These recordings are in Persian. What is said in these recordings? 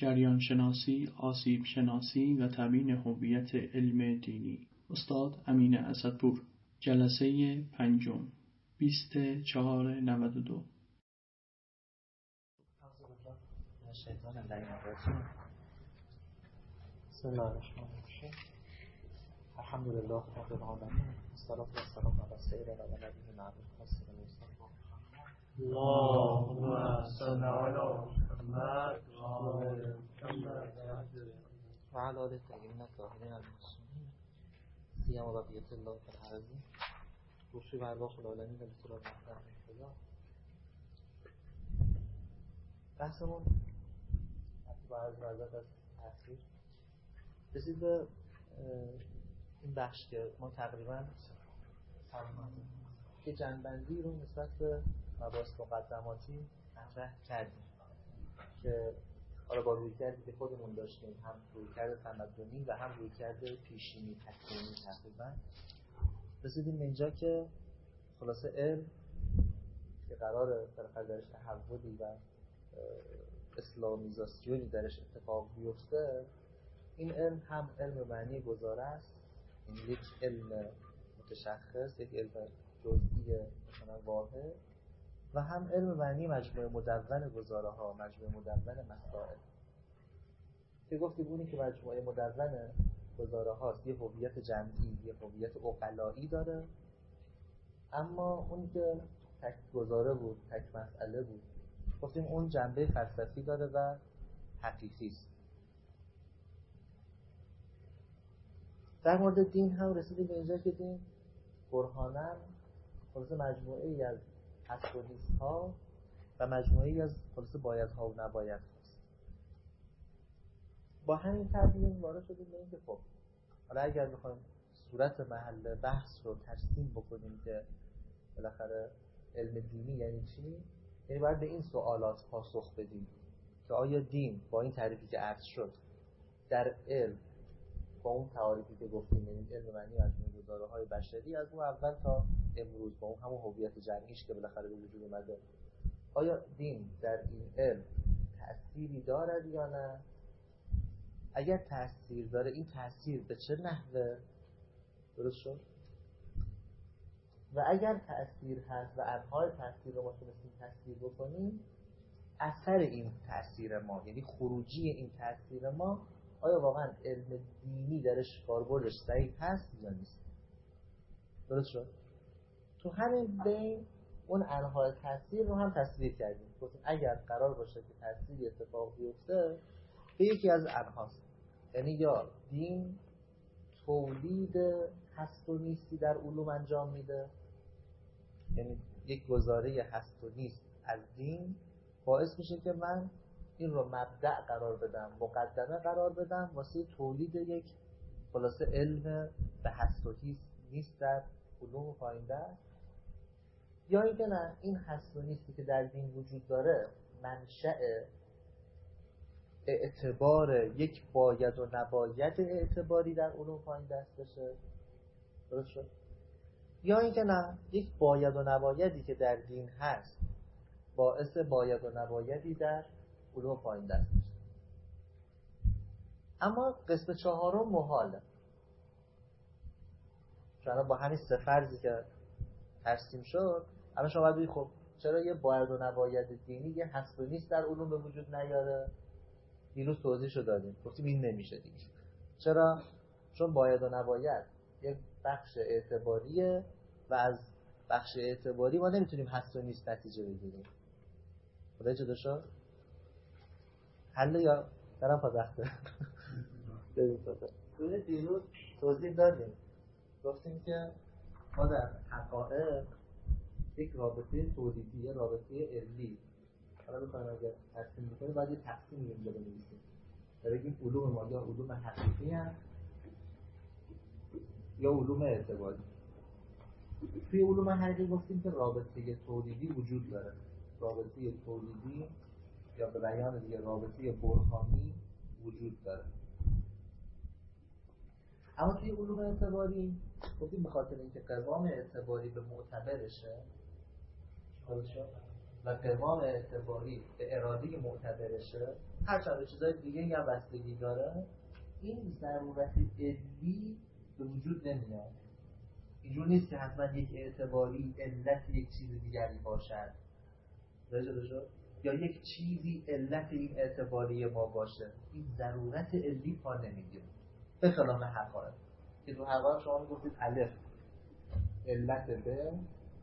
جریان شناسی، آسیب شناسی و تبیین هویت علم دینی. استاد امین اسدپور. جلسه پنجم 2492. بسم الله الرحمن الرحیم. الحمد لله رب العالمین، والصلاة والسلام علی سیدنا و نبینا القاسم المصطفى اللهم صل علی محمد و آل محمد و علی آل الطاهرین الطاهرین المعصومین سیما بقیة الله فی الارضین روشی و ارواح العالمین به صورت محترم خدا. بحثمون با عرض معذرت از تأخیر رسید به این بخش که ما تقریبا یه جنبندی رو نسبت به مباحث مقدماتی مطرح کردیم که حالا با رویکردی که خودمون داشتیم، هم رویکرد تمدنی و هم رویکرد پیشینی تکوینی، تقریبا رسیدیم به اینجا که خلاصه علم که قراره بالاخره درش تحولی و اسلامیزاسیونی درش اتفاق بیفته، این علم هم علم معنی گزاره است، این یک علم متشخص، یک علم جزئی مثلا واحد، و هم علم معنی مجموعه مدون گزاره ها، مجموعه مدون مسائل. که گفتیم اونی که مجموعه مدون گزاره هاست یه هویت جمعی، یه هویت عقلایی داره، اما اونی که تک گزاره بود، تک مسئله بود، گفتیم اون جنبه فلسفی داره و حقیقی است. در مورد دین هم رسیدیم به اینجا که دین برهاناً خلاصه مجموعه ای از هست و نیست ها و مجموعه ای از خلاصه بایدها و نباید هست. با همین ترتیب وارد شدیم به این که خب حالا اگر بخوایم صورت محل بحث رو ترسیم بکنیم که بالاخره علم دینی یعنی چی، یعنی باید به این سوالات پاسخ بدیم که آیا دین با این تعریفی که عرض شد در علم با اون تعاریفی که گفتیم، یعنی علم معنی مجموعه گزاره‌های بشری از اون اول تا امروز با اون همون هویت جمعیش که بالاخره به وجود اومده، آیا دین در این علم تأثیری دارد یا نه؟ اگر تأثیر داره، این تأثیر به چه نحوه؟ درست شد؟ و اگر تأثیر هست و انواع تأثیر رو ما تونستیم تأثیر بکنیم، اثر این تأثیر ما، یعنی خروجی این تأثیر ما، آیا واقعا علم دینی درش کاربردش صحیح هست یا نیست؟ درست شد؟ تو همین بین اون انواع تأثیر رو هم تصویر کردیم. گفتیم اگر قرار باشه که تأثیری اتفاق بیفته به یکی از انهاست، یعنی یا دین تولید هست و نیستی در علوم انجام میده، یعنی یک گزاره هست و نیست از دین باعث میشه که من این رو مبدأ قرار بدم، مقدمه قرار بدم واسه تولید یک خلاصه علم به هست و نیست در علوم پایینده است، یا اینکه نه، این هست و نیستی که در دین وجود داره منشأ اعتبار یک باید و نباید اعتباری در علوم پایینده است بشه. درست شد؟ یا اینکه نه، یک باید و نبایدی که در دین هست باعث باید و نبایدی در علوم پایین دست میشه. اما قسم چهارم محاله، چون با همین سه فرضی که ترسیم شد، اما شما باید بگید خب چرا یه باید و نباید دینی یه هست و نیست در علوم به وجود نیاره؟ دیروز توضیحشو دادیم، گفتیم این نمیشه دیگه. چرا؟ چون باید و نباید یه بخش اعتباریه و از بخش اعتباری ما نمیتونیم هست و نیست نتیجه بگیریم. خدا چه شد؟ حل یا دارم پادخته؟ دیروز توضیح دادیم، گفتیم که ما در حقایق یک رابطه تولیدی، یه رابطه علمی، حالا بخوایم اگر تقسیم بکنیم باید یه تقسیم اینجا بنویسیم و بگیم علوم ما یا علوم حقیقی هست یا علوم اعتباری. توی علوم حقیقی گفتیم که رابطه تولیدی وجود داره، رابطه تولیدی یا به بیان دیگه رابطه برهانی وجود داره. اما توی علوم اعتباری گفتیم به خاطر اینکه قوام اعتباری به معتبرشه، و قوام اعتباری به اراده معتبرشه، هرچند چیزای دیگه هم بستگی داره، این ضرورت علی به وجود نمیاد. اینجور نیست که حتما یک اعتباری علت یک چیز دیگری باشد، درسته؟ یا یک چیزی علت این اعتباری ما باشه. این ضرورت علی پا نمیگیره، به خلاف حقایق که تو حقایق شما میگفتید الف علت ب،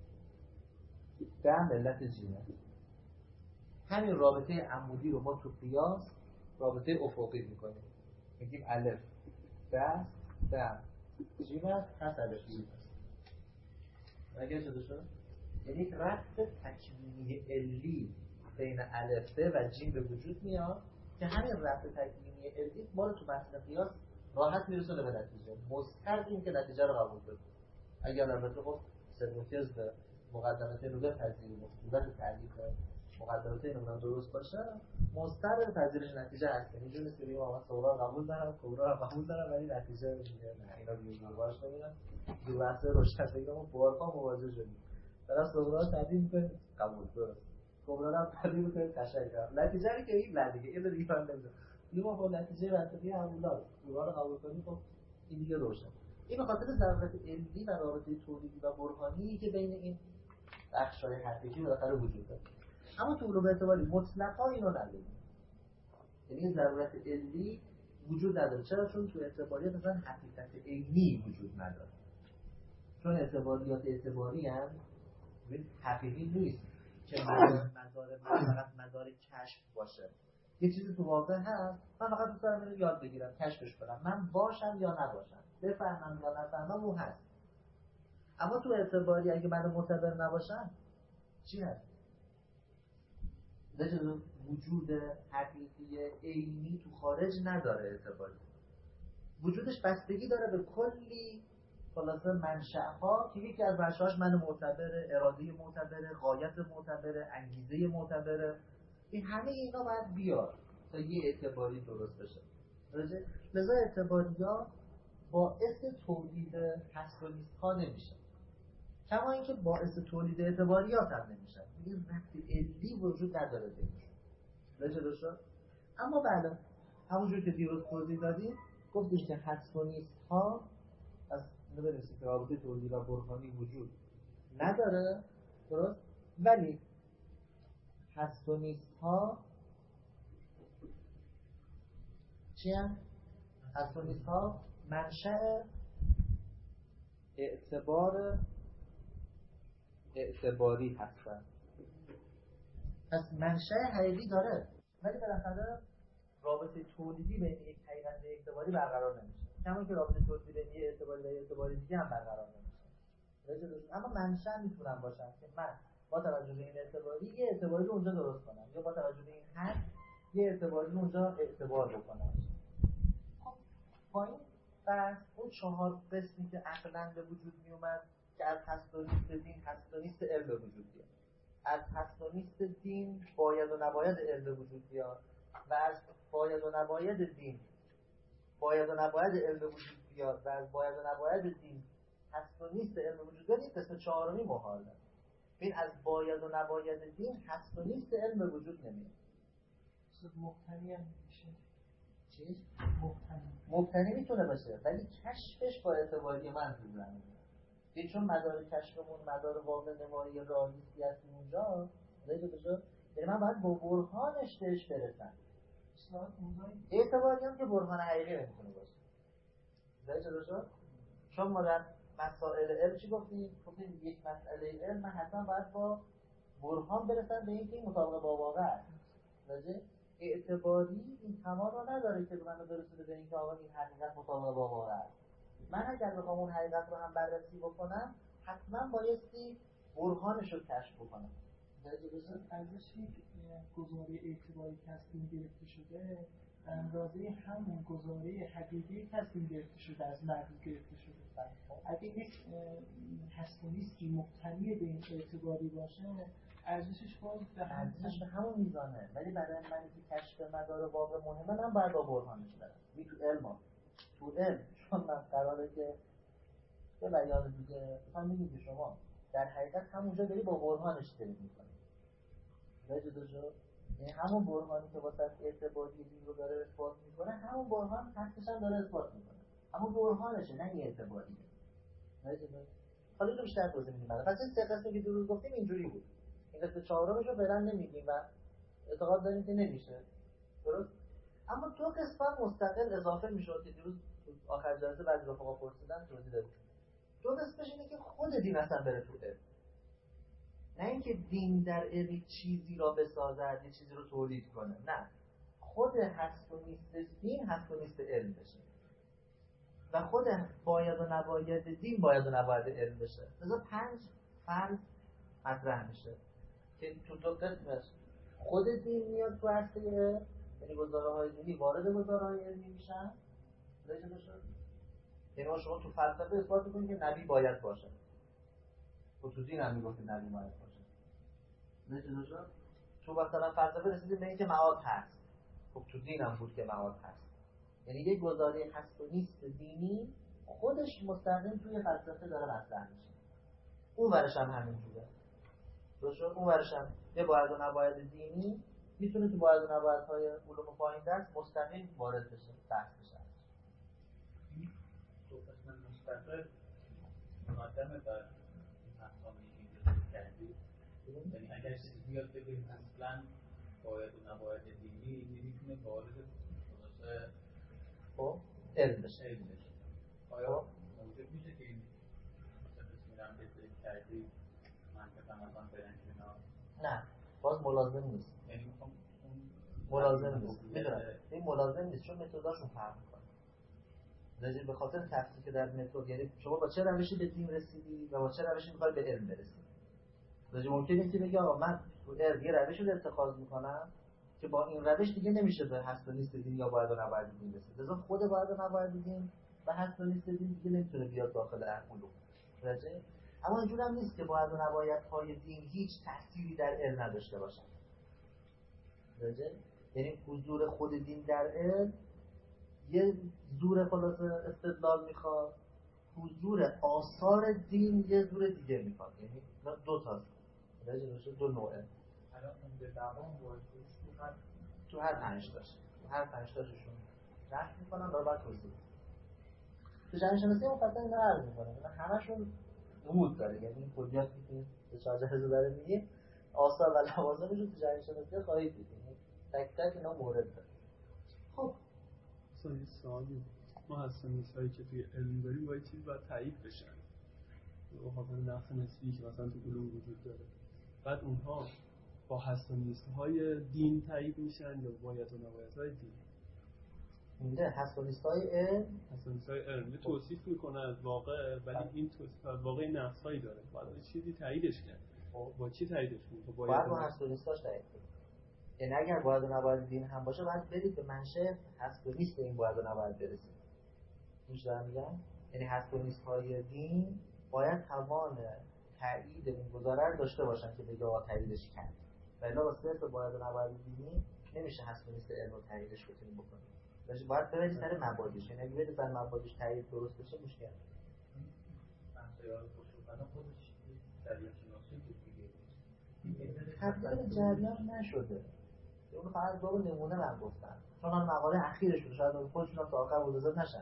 دم علت جیمه. همین رابطه عمودی رو ما تو قیاس رابطه افقی میکنیم، میگیم الف دست دم جیم است، هست الف جیم است. اگر شده شد یعنی یک ربط تکوینی علی بین الف ب و جیم به وجود میاد که همین ربط تکوینی علی ما رو تو بحث قیاس راحت میرسونه به نتیجه، مستقیم این که نتیجه رو قبول کنیم. اگر البته خب سرموتیز به مقدمات اینو بپذیریم، صورت تعلیق مقدمات اینو درست باشه، مستقیم به پذیرش نتیجه هست. اینجوری نیست که بگیم آقا صغرا قبول دارم، کبرا رو قبول دارم، ولی نتیجه میگه نه اینا بیرون باش نمیدونم. دو بحث روشن بگم بارها مواجه شدیم. طرف صغرا رو تبیین می‌کنه قبول درست، کبرا رو تبیین می‌کنه قشنگ کرد. نتیجه رو که این نه دیگه، اینو دیگه من نمی‌دونم. ما با نتیجه منطقی همولا صغرا رو قبول کنیم، خب این دیگه روشن. این به خاطر ضرورت علمی و رابطه تولیدی و برهانی که بین این بخش‌های حقیقی بالاخره وجود داره. اما تو علوم اعتباری مطلقا اینو نداریم، یعنی ضرورت علمی وجود نداره. چرا؟ چون تو اعتباریات مثلا حقیقت عینی وجود نداره، چون اعتباریات اعتباری هم حقیقی نیست که مدار فقط مدار کشف باشه. یه چیزی تو واقع هست، من فقط دوست دارم اینو یاد بگیرم، کشفش کنم، من باشم یا نباشم، بفهمم یا نفهمم، اون هست. اما تو اعتباری اگه من معتبر نباشم چی هست؟ وجود حقیقی عینی تو خارج نداره. اعتباری وجودش بستگی داره به کلی خلاصه منشأ‌ها که یکی از منشأهاش من معتبره، اراده معتبره، غایت معتبره، انگیزه معتبره. این همه اینا باید بیاد تا یه اعتباری درست بشه. لذا اعتباریات باعث تولید هست و نیست ها نمیشه، کما اینکه باعث تولید اعتباریات هم نمیشه. این ربط علی وجود نداره بینشون. درسته شد؟ اما بله، همونجور که دیروز توضیح دادیم گفتیم که هست و نیست ها از اینو برسید که رابطه تولیدی و برهانی وجود نداره، درست؟ ولی هست و نیست ها چی هم؟ هست و نیست ها منشأ اعتباری هستن. پس منشأ حقیقی داره، ولی بالاخره رابطه تولیدی بین یک حقیقت و اعتباری برقرار نمیشه، کما که رابطه تولیدی بین یک اعتباری و اعتباری دیگه هم برقرار نمیشه. اما منشأ میتونم باشم که من با توجه به این اعتباری یه اعتباری رو اونجا درست کنم، یا با توجه به این حد یه اعتباری رو اونجا اعتبار بکنم. خب با این بحث اون 4 قسمی که عقلاً به وجود می اومد که از هست و نیست دین، هست و نیست علم به وجود بیاد، از هست و نیست دین باید و نباید علم به وجود بیاد، و از باید و نباید دین باید و نباید علم به وجود بیاد، و از باید و نباید دین هست و نیست علم وجود بیاد. این قسم 4 محاله. این از باید و نباید دین هست و نیست علم به وجود نمیاد. مبتنی هم میشه. چی؟ مبتنی میتونه باشه، ولی کشفش با اعتباری منظور نمیده. چون مدار کشفمون مدار واقع نمایی رئالیستی هست اونجا، یعنی من باید با برهانش بهش برسم. اعتباری هم که برهان حقیقی نمیتونه باشه. چون ما در مسائل علم چی گفتیم؟ گفتیم یک مسئله علم من حتما باید با برهان برسم به اینکه این مطابق با واقع است. اعتباری این تمام رو نداره که منو برسونه به اینکه آقا این حقیقت مطابق با واقع است. من اگر بخوام اون حقیقت رو هم بررسی بکنم حتما بایستی برهانش رو کشف بکنم. ارزش یک گزاره اعتباری تصمیم گرفته شده اندازه همون گزاره حقیقی تصمیم گرفته شده از مغز گرفته شده. اگه یک هست و نیستی مبتنی به این اعتباری باشه ارزشش باز به همون میزانه، ولی برای من که کشف مدار واقع مهمه من باید با برهانش برم. تو علم چون من قراره که به بیان دیگه میگم که شما در حقیقت همونجا داری با برهانش داری میکنی. جدا شد. یعنی همون برهانی که واسه اعتباری دین رو داره اثبات میکنه، همون برهان هستش هم داره اثبات میکنه. همون برهانشه، نه این اعتباریه. حالا اینو بیشتر توضیح میدیم. پس این سه قسمی که دیروز گفتیم اینجوری بود. این قسم چهارمش رو فعلا نمیگیم و اعتقاد داریم که نمیشه. درست؟ اما دو قسمت مستقل اضافه میشد که دیروز آخر جلسه بعضی رفقا پرسیدن توضیح دادم. دو قسمش اینه که خود دین اصلا بره تو علم. نه اینکه دین در علم چیزی را بسازد، یه چیزی رو تولید کنه. نه. خود هست و نیست دین هست و نیست علم بشه. و خود باید و نباید دین باید و نباید علم بشه. لذا 5 فرض مطرح میشه که تو دو قسمش خود دین میاد تو هسته، یعنی گزاره‌های دینی وارد گزاره‌های علمی میشن. درسته شد؟ یعنی شما تو فلسفه اثبات می‌کنید که نبی باید باشه. و تو دین هم میگفتید نبی باید باشه. درسته شد؟ تو مثلا فلسفه رسیدید به اینکه معاد هست. خب تو دین هم بود که معاد هست. یعنی یک گزاره هست و نیست دینی خودش مستقیم توی فلسفه داره مطرح میشه. اون ورش هم همینجوره. درسته؟ اون ورش هم یه باید و نباید دینی میتونه تو باید و نبایدهای علوم پایین دست مستقیم وارد بشه، بحث بشه. تو قسم مستقل مقدمه بر مفاهیمی که اینجا کردی. یعنی اگر چیزی بیاد بگیم اصلا باید و نباید دینی میتونه وارد خلاصه علم بشه. آیا موجب میشه که این قسمی هم بهتری کردی منطقه مثلا برن کنار؟ نه، باز ملازم نیست. یعنی میخوام ملازم نیست. میدونم این ملازم نیست چون متداشون فرق میکنه. لذا به خاطر تفصیلی که در متد، یعنی شما با چه روشی به دین رسیدی و با چه روشی میخوای به علم برسی. لذا ممکنه که بگی آقا من تو علم یه روشی رو اتخاذ میکنم که با این روش دیگه نمیشه به هست و نیست دین یا باید و نباید دین رسید. لذا خود باید و نباید دین و هست و نیست دین دیگه نمیتونه بیاد داخل علوم. درسته؟ اما اینجور هم نیست که باید و نباید های دین هیچ تأثیری در علم نداشته باشن. درسته؟ یعنی حضور خود دین در علم یه زور خلاصه استدلال میخواد، حضور آثار دین یه زور دیگه میخواد. یعنی دو تا دو نوعه. الان اون به دوام وارد تو هر پنج تاشون رفت میکنن و بعد توضیح تو جمعی شناسی مفصل اینا عرض میکنن. همشون نمود داره، یعنی کلیاتی که به 4 جلسه داره میگه آثار و لوازمش رو تو جمعی شناسی خواهید دید. یعنی تک تک اینا مورد داره. خب اصلا یه سوالی ما هستن نیستایی که توی علم داریم با یه چیز باید تایید بشن، حالا نقص نسبی که مثلا تو علوم وجود داره، بعد اونها با هست و نیست‌های دین تایید میشن یا باید و نبایدهای دین؟ میده هست و نیست‌های علم، هست و نیست‌های علم توصیف میکنه از واقع، ولی این توصیف از واقع نقص‌هایی داره، باید چیزی تاییدش کرد. با چی تاییدش کنه؟ باید با هست و نیست‌هاش تایید کنه. یعنی اگر باید و نباید دین هم باشه باید برید به منشأ هست و نیست این باید و نباید برسید. میشه دارم میگم؟ یعنی هست و نیست‌های دین باید توان تایید این گزاره رو داشته باشن که بگه آقا تاییدش کرد. ولی با صرف باید و نباید دینی نمیشه هست و نیست علم رو تاییدش بتونیم بکنیم. باید برید سر مبادیش. یعنی اگه برید سر مبادیش تایید درست بشه مشکل. بحثیار خصوصا خودش جریان شناسی بود دیگه. تبدیل جریان نشده. اون فقط دو نمونه من گفتم. چون من مقاله اخیرشون شاید خودشون هم تا آخر مدرسه نشن.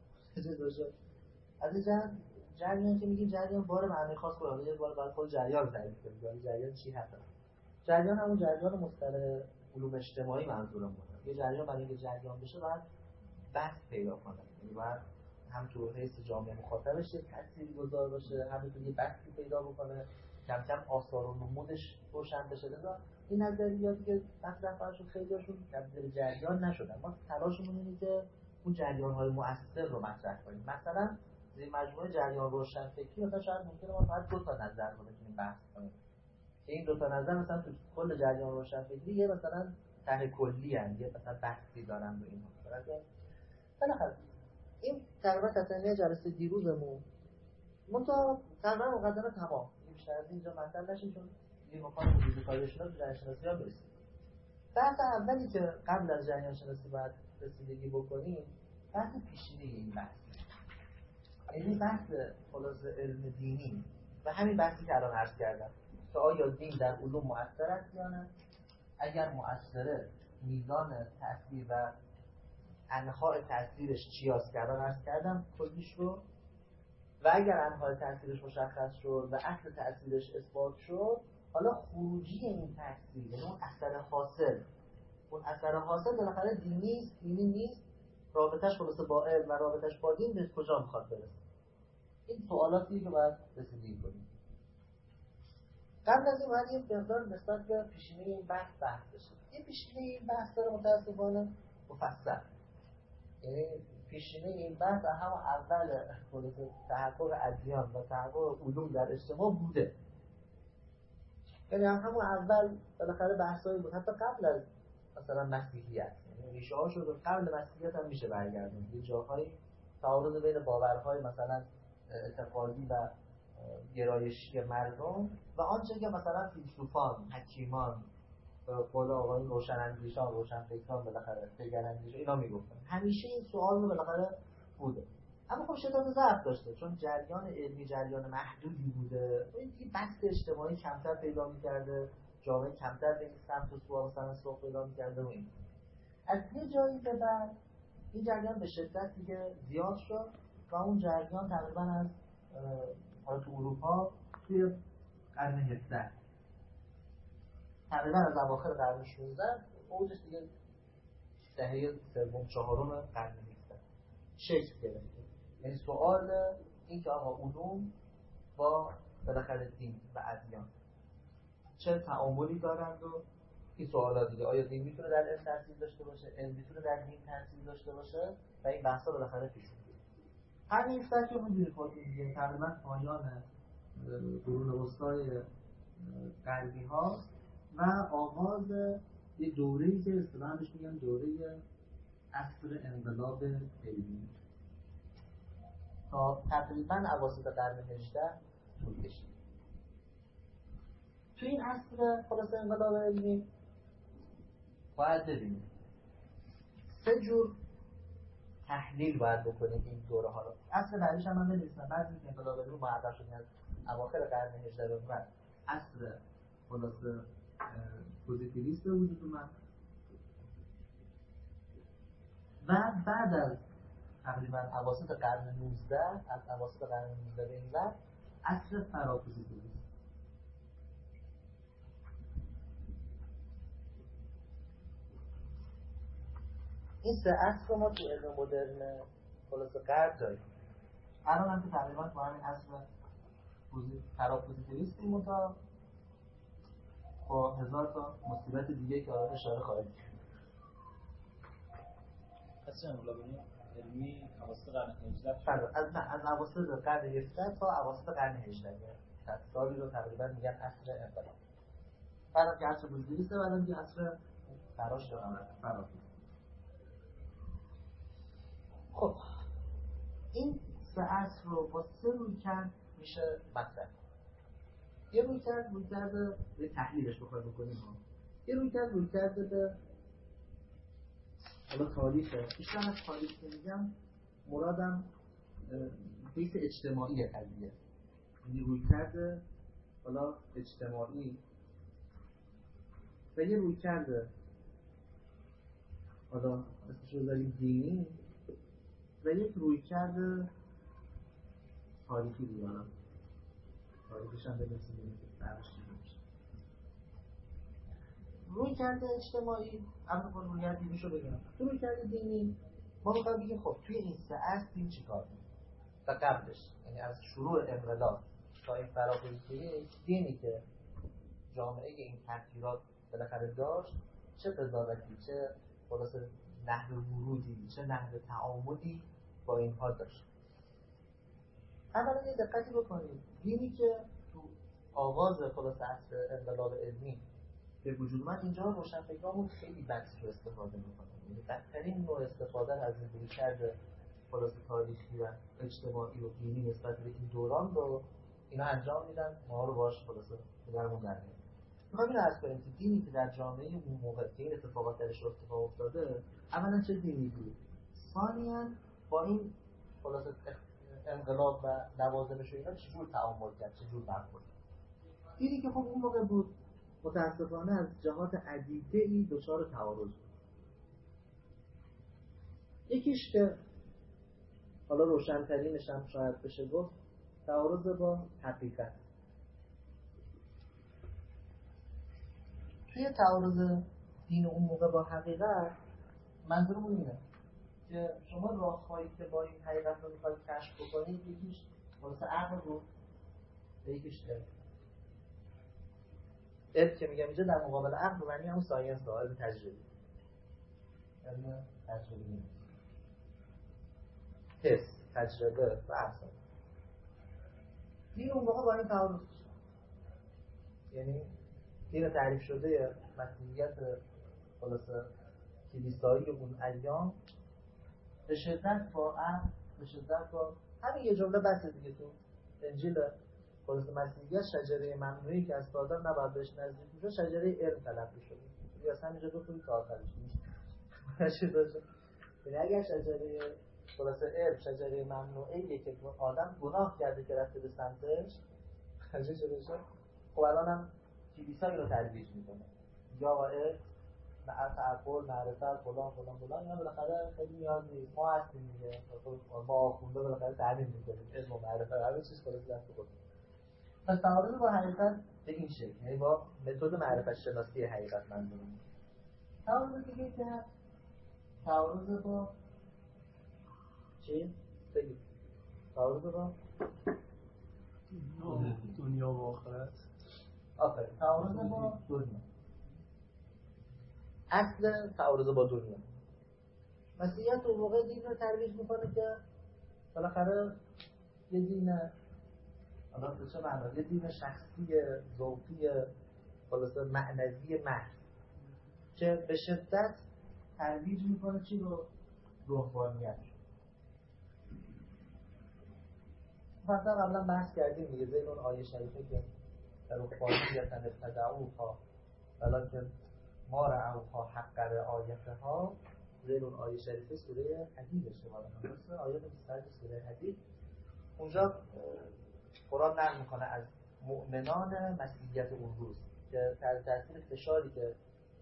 از این جریان که میگیم جریان بار معنی خاص کنه، یه بار بعد خود جریان تعریف کنیم. جریان چی هست؟ جریان همون جریان مصطلح علوم اجتماعی منظورمونه. یه جریان برای اینکه جریان بشه باید بحث پیدا کنه. یعنی باید هم تو حیث جامعه مخاطبش تأثیری گذار باشه، هم تو یه بحثی پیدا بکنه، کم کم آثار و نمودش روشن بشه. لذا این نظریاتی که مطرح شد خیلی‌هاشون تبدیل جریان نشدن. ما تلاشمون اینه که اون جریان‌های مؤثر رو مطرح کنیم. مثلا این مجموعه جریان روشنفکری مثلا شاید ممکنه ما فقط 2 تا نظر رو بتونیم بحث کنیم. که این 2 تا نظر مثلا تو کل جریان روشنفکری یه مثلا طرح کلی ان، یه مثلا بحثی دارن رو اینها. بالاخره این تقریبا تصمیه جلسه دیروزمون منتها تقریبا مقدمه تمام. بیشتر از اینجا مطلب نشیم چون یه مقام وجود کارشون تو جریان شناسی ها برسیم. بحث اولی که قبل از جریان شناسی باید رسیدگی بکنیم بحث پیشینه این بحث، یعنی بحث خلاص علم دینی و همین بحثی که الان عرض کردم که آیا دین در علوم مؤثر است یا نه اگر مؤثره میزان تاثیر و انواع تاثیرش چیاست که الان عرض کردم کلیش رو، و اگر انواع تاثیرش مشخص شد و اصل تاثیرش اثبات شد، حالا خروجی این تاثیر یعنی اون اثر حاصل بالاخره دینی نیست، رابطش خلاصه با علم و رابطش با دین به کجا میخواد برسه؟ این سوالاتی که باید رسیدگی کنیم. قبل از این باید یه مقدار نسبت به پیشینه این بحث بشه. یه پیشینه این بحث داره متاسفانه مفصل، یعنی پیشینه این بحث همون اول خلاصه تحقق ادیان و تحقق علوم در اجتماع بوده، یعنی همون اول بالاخره بحثایی بود حتی قبل از مثلا مسیحیت، یعنی ریشه ها شد قبل مسیحیت هم میشه برگردوند. یه جاهای تعارض بین باورهای مثلا اعتقادی و گرایشی مردم و آنچه که مثلا فیلسوفان، حکیمان، بالا آقایون روشن‌اندیشان، روشنفکران، بالاخره دگراندیشان اینا میگفتن. همیشه این سوال رو بالاخره بوده. اما خب شدت ضعف داشته، چون جریان علمی جریان محدودی بوده، این بحث اجتماعی کمتر پیدا می‌کرده، جامعه کمتر به این سمت و سو مثلا سوق پیدا می‌کرده و این. از یه جایی به بعد این جریان به شدت دیگه زیاد شد و اون جریان تقریبا از تو اروپا توی قرن 17 تقریبا از اواخر قرن 16 اوجش دیگه دهه سوم چهارم قرن 17 شکل گرفت. یعنی سوال این که آقا علوم با بالاخره دین و ادیان چه تعاملی دارند و این سوالا دیگه، آیا دین میتونه در علم تاثیر داشته باشه، علم میتونه در دین تاثیر داشته باشه و این بحثا بالاخره پیش اومد. قرن 17 که می‌دونید خودتون دیگه تقریبا پایان قرون وسطای غربی ها و آغاز یک دوره‌ای که اصطلاحاً بهش میگن دوره عصر انقلاب علمی تا تقریباً اواسط قرن 18 طول کشید. تو این عصر خلاصه انقلاب علمی باید ببینیم 3 جور تحلیل باید بکنیم این دوره ها رو. عصر بعدیش هم بنویسم، بعد اینکه انقلاب علمی محقق شد از اواخر قرن 18 به بعد عصر خلاصه پوزیتیویست به وجود اومد و بعد از تقریبا اواسط قرن 19 از اواسط قرن 19 به این بعد عصر فراپوزیتیویست. این 3 عصر رو ما تو علم مدرن خلاصه غرب داریم. الان هم که تقریبا تو همین عصر فراپوزیتیویستیم متا با 1000 تا مصیبت دیگه که آن اشاره خواهید کرد. عصر انقلاب علمی اواسط قرن 18 از اواسط قرن 17 تا اواسط قرن 18 سالی رو تقریبا میگن عصر انقلاب. بعد که عصر پوزیتیویسته، بعد که عصر فراش رو فراپوزیتیویست. خب این 3 عصر رو با 3 رویکرد میشه مطرح. یه رویکرد به تحلیلش بکنیم. یه رویکرد به حالا تاریخ. بیشتر از تاریخ که میگم مرادم حیث اجتماعی قضیه، یعنی رویکرد حالا اجتماعی و یه رویکرد حالا اسمش رو بذاریم دینی و یک رویکرد تاریخی دیگرم. تاریخش هم بنویسیم برش نمیشه. رویکرد اجتماعی اما با رویکرد دینیشو بگم. تو رویکرد دینی ما میخوایم بگیم خب توی این 3 عصر دین چیکار می‌کنه؟ و قبلش یعنی از شروع انقلاب تا این فراپوزیتیویسم دینی که جامعه این تغییرات بالاخره داشت چه قضاوتی، چه خلاصه نحو ورودی، چه نحو تعاملی با اینها داشت. اولا یه دقتی بکنید، دینی که تو آغاز خلاصه عصر انقلاب علمی به وجود اومد، اینجا روشنفکرامون خیلی بحث رو استفاده میکنن، یعنی بدترین نوع استفاده از این رویکرد خلاصه تاریخی و اجتماعی و دینی نسبت به این دوران رو اینا انجام میدن، ما رو باش خلاصه درمون در میاد. میخوام اینو عرض کنیم که دینی که در جامعه اون موقع که این اتفاقات درش اتفاق افتاده، اولا چه دینی بود، ثانیاً با این خلاصه انقلاب و لوازمش و اینا چجور تعامل کرد، چجور برخورد. دینی که خب اون موقع بود متاسفانه از جهات عدیده‌ای دچار تعارض بود. یکیش که حالا روشن‌ترینش هم شاید بشه گفت تعارض با حقیقت. توی تعارض دین اون موقع با حقیقت منظورمون اینه که شما راه‌هایی که با این حقیقت رو می‌خواید کشف بکنید، یکیش واسه عقل رو، یکیش علم که میگم اینجا در مقابل عقل رو معنی همون ساینس رو، علم تجربی، علم تجربی نیست، تست، تجربه و امثال. دین اون موقع با این تعارض شد، یعنی دین تعریف شده مسیحیت خلاصه کلیسایی اون ایام به شدت با عقل، به شدت با همین یه جمله بس دیگه تو انجیل خلاصه مسیحیت شجره ممنوعی که از آدم نباید بهش نزدیک میشه شجره علم تلقی شده. یا اصلا اینجا بخونید تا آخرش نیست. یعنی اگر شجره خلاصه علم شجره ممنوعیه که آدم گناه کرده که رفته به سمتش خجه شده شد، خب الان هم کلیسا اینو ترویج میکنه یا علم تعقل معرفت فلان فلان فلان، اینا بالاخره خیلی نیاز نیست، ما هستیم دیگه، ما آخونده بالاخره تعلیم میکنیم علم و معرفت همه چیز خلاص دست خود. پس تعارض با حقیقت به این شکل، یعنی با متد معرفت شناسی حقیقت منظورم. تعارض دیگه که تعارض با چی؟ بگید. تعارض با دنیا و آخرت. آخرت. تعارض با دنیا. اصل تعارض با دنیا. مسیحیت اون موقع دین رو ترویج میکنه که بالاخره یه دین، حالا به چه معنا؟ یه دین شخصی، ذوقی، خلاصه معنوی محض که به شدت ترویج میکنه چی رو؟ روحانیت. مثلا قبلا بحث کردیم دیگه زیر اون آیه شریفه که روحانیت ابتدعوها ولکن ما رعوها حق رعایتها، زیر اون آیه شریفه سوره حدید شماره همسته آیه 25 سوره حدید، اونجا قرآن نقل میکنه از مؤمنان مسیحیت اون روز که تحت فشاری که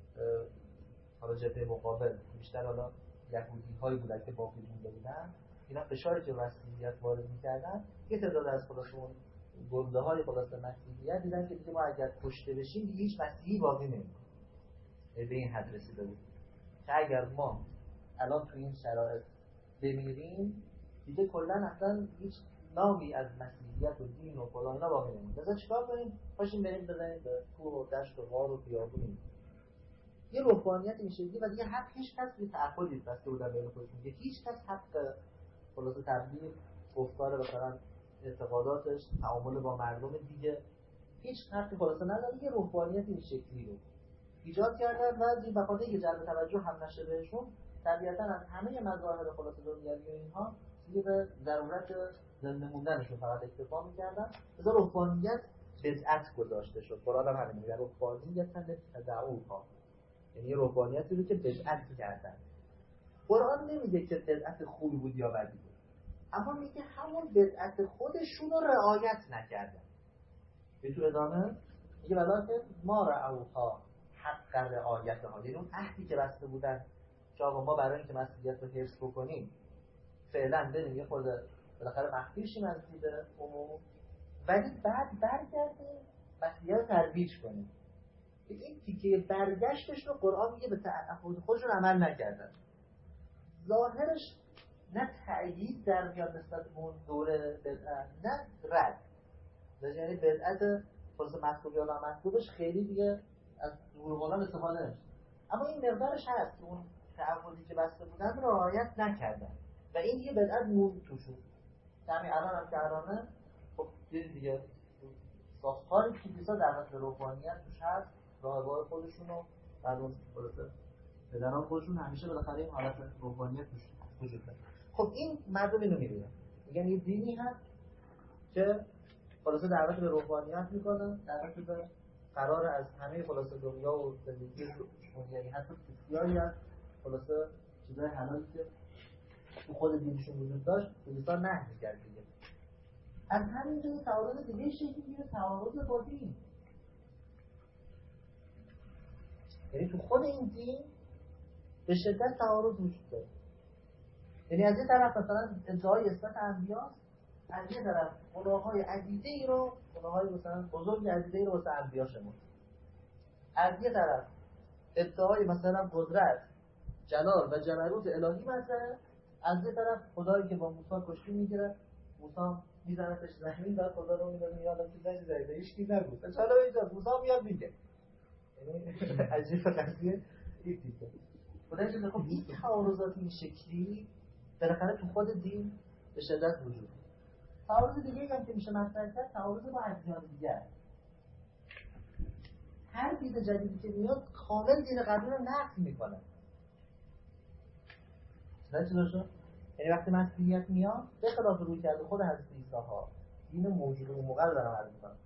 حالا جبهه مقابل بیشتر حالا یهودی هایی بودن که باقی مونده بودن، اینا فشاری که مسیحیت وارد میکردن، یه تعداد از خلاص اون گنده های خلاص مسیحیت دیدن که دیگه ما اگر کشته بشیم دیگه هیچ مسیحی باقی نمیمونه. به این حد رسیده بود که اگر ما الان تو این شرایط بمیریم دیگه کلا اصلا هیچ نامی از مسیحیت و دین و فلان اینا باقی نمیمونه. لذا چیکار کنیم؟ پاشیم بریم بزنیم به کوه و دشت و غار و بیابون. یه روحانیت این شکلی و دیگه حق هیچ کس به تعهدی بسته بودن بین خودشون، دیگه هیچ کس حق خلاصه تبلیغ گفتار مثلا اعتقاداتش، تعامل با مردم دیگه هیچ حقی خلاصه نداره. یه روحانیت این شکلی رو ایجاد کردن و به خاطر اینکه جلب توجه هم نشه بهشون، طبیعتاً از همه مظاهر خلاصه دنیوی و اینها دیگه به ضرورت زنده موندنشون فقط اکتفا می‌کردن. لذا روحانیت بدعت گذاشته شد. قرآن هم همین میگه روحانیت ابتدعوها، یعنی روحانیتی رو که بدعت کردن. قرآن نمیگه که بدعت خوبی بود یا بدی بود، اما میگه همون بدعت خودشون رو رعایت نکردن. به تو ادامه میگه ولکن ما رعوها حق رعایتها، یعنی اون عهدی که بسته بودن که آقا ما برای اینکه مسیحیت رو حفظ بکنیم فعلا بریم یه خورده بالاخره مخفی شیم از دید عموم، ولی بعد برگرده مسیحیت رو ترویج کنیم. این تیکه برگشتش رو قرآن میگه به تعهد خودشون عمل نکردن. ظاهرش نه تأیید در میاد نسبت به اون دوره بدعت، نه رد. یعنی بدعت خلاص مطلوب یا نامطلوبش خیلی دیگه از قرآن استفاده نمیشه، اما این مقدارش هست که اون تعهدی که بسته بودن رو رعایت نکردن و این یه بدعت موند توشون. همین الان هم که الانه خب دیگه ساختار کلیسا دعوت به روحانیت توش هست، راهبای خودشون رو بعد اون خلاصه پدران خودشون همیشه بالاخره این حالت روحانیت توش وجود داره. خب این مردم اینو می‌بینن، میگن یه دینی هست که خلاصه دعوت به روحانیت میکنه، دعوت به قرار از همه خلاصه دنیا و زندگی دنیایی حتی بسیاری از خلاصه چیزای حلالی که تو خود دینشون وجود داشت کلیسا نهی کرد دیگه. از همین جای تعارض دیگه شکل میگیره، تعارض با دین. یعنی تو خود این دین به شدت تعارض وجود داره. یعنی از یه طرف مثلا ادعای اثبات انبیا، از یه طرف گناه‌های عدیده‌ای رو، گناه‌های مثلا بزرگ عدیده‌ای رو واسه انبیا شمرد. از یه طرف ادعای مثلا قدرت، جلال و جبروت الهی مطرحه، از یه طرف خدایی که با موسی کشتی میگیره، موسی میزنتش زمین، بعد خدا رو میاد میاد تو زمین زایده هیچ کی نبود. چاله اینجا موسی میاد میگه. یعنی عجیب قضیه این دیگه. خدای چه خب این تعارضات این شکلی بالاخره تو خود دین به شدت وجود داره. تعارض دیگه هم که میشه مطرح کرد تعارض با ادیان دیگه. هر دین جدیدی که میاد کامل دین قبلی رو نقض میکنه. نه چی باشه؟ یعنی وقتی مسیحیت میاد به خلاف روی کرده خود حضرت عیسی ها، دین موجود اون موقع رو دارم عرض میکنم،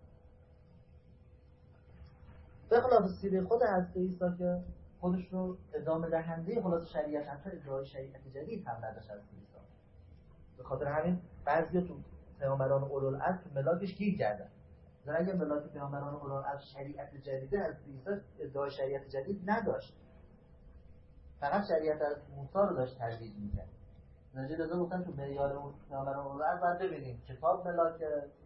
به خلاف سیره خود حضرت عیسی که خودش رو ادامه دهنده خلاص شریعت، حتی ادعای شریعت جدید هم نداشت حضرت عیسی. به خاطر همین بعضیا تو پیامبران اولوالعزم تو ملاکش گیر کردن. در اگه ملاک پیامبران اولوالعزم شریعت جدیده، حضرت عیسی ادعای شریعت جدید نداشت، فقط شریعت از موسی رو داشت ترویج می‌کرد. نجید رضا گفتن تو معیار اون پیامبران اولوالعزم باید ببینیم کتاب ملاک،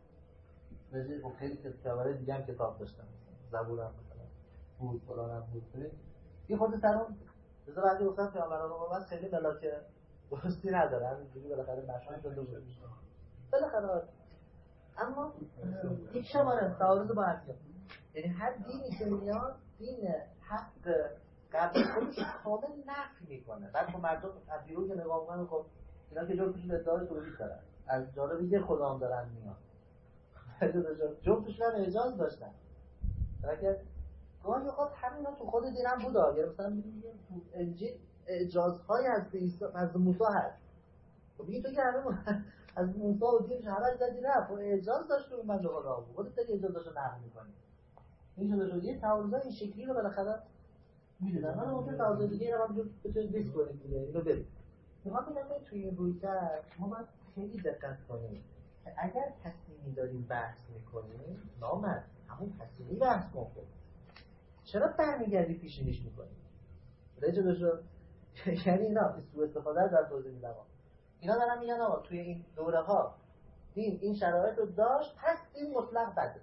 نجید گفت خیلی کتابای دیگه هم کتاب داشتن، زبور هم مثلا بود، قرآن هم بود. این خود سرون رضا بعدی گفتن پیامبران اولوالعزم خیلی ملاک درستی نداره، همینجوری بالاخره مشهور شده بود. بالاخره اما یک شماره تعارض با ادیان، یعنی هر دینی که میاد دین حق قبل خودش کامل نفی میکنه. بعد خب مردم از بیرون که نگاه میکنن خب اینا که جفتشون ادعای توحید دارن، از جانب یه خدا هم دارن میان، جفتشون هم اعجاز داشتن. لیکن گاهی اوقات همینا تو خود دین هم بوده. اگر مثلا میگیم تو انجیل اعجازهای از موسی هست، خب این تو که همه از موسی و دینش همه زدی رفت، خب اعجاز داشت اون بنده خدا بود، خودت داری اعجاز داشت نقل میکنی. این شده یه تعارضای این شکلی رو بالاخره میدونن. من ممکن تعارض دیگه رو هم بتونید دیس کنید دیگه، اینو برید. میخوام بگم که توی این رویکرد ما باید خیلی دقت کنیم که اگر تصمیمی داریم بحث میکنیم نامرد همون تصمیمی بحث کن. چرا برمیگردی پیشینیش میکنیم؟ رجا داشت یعنی اینا سوء استفاده در توضیح میدم. اینا دارن میگن آقا توی این دوره ها دین این شرایط رو داشت، پس دین مطلق بده،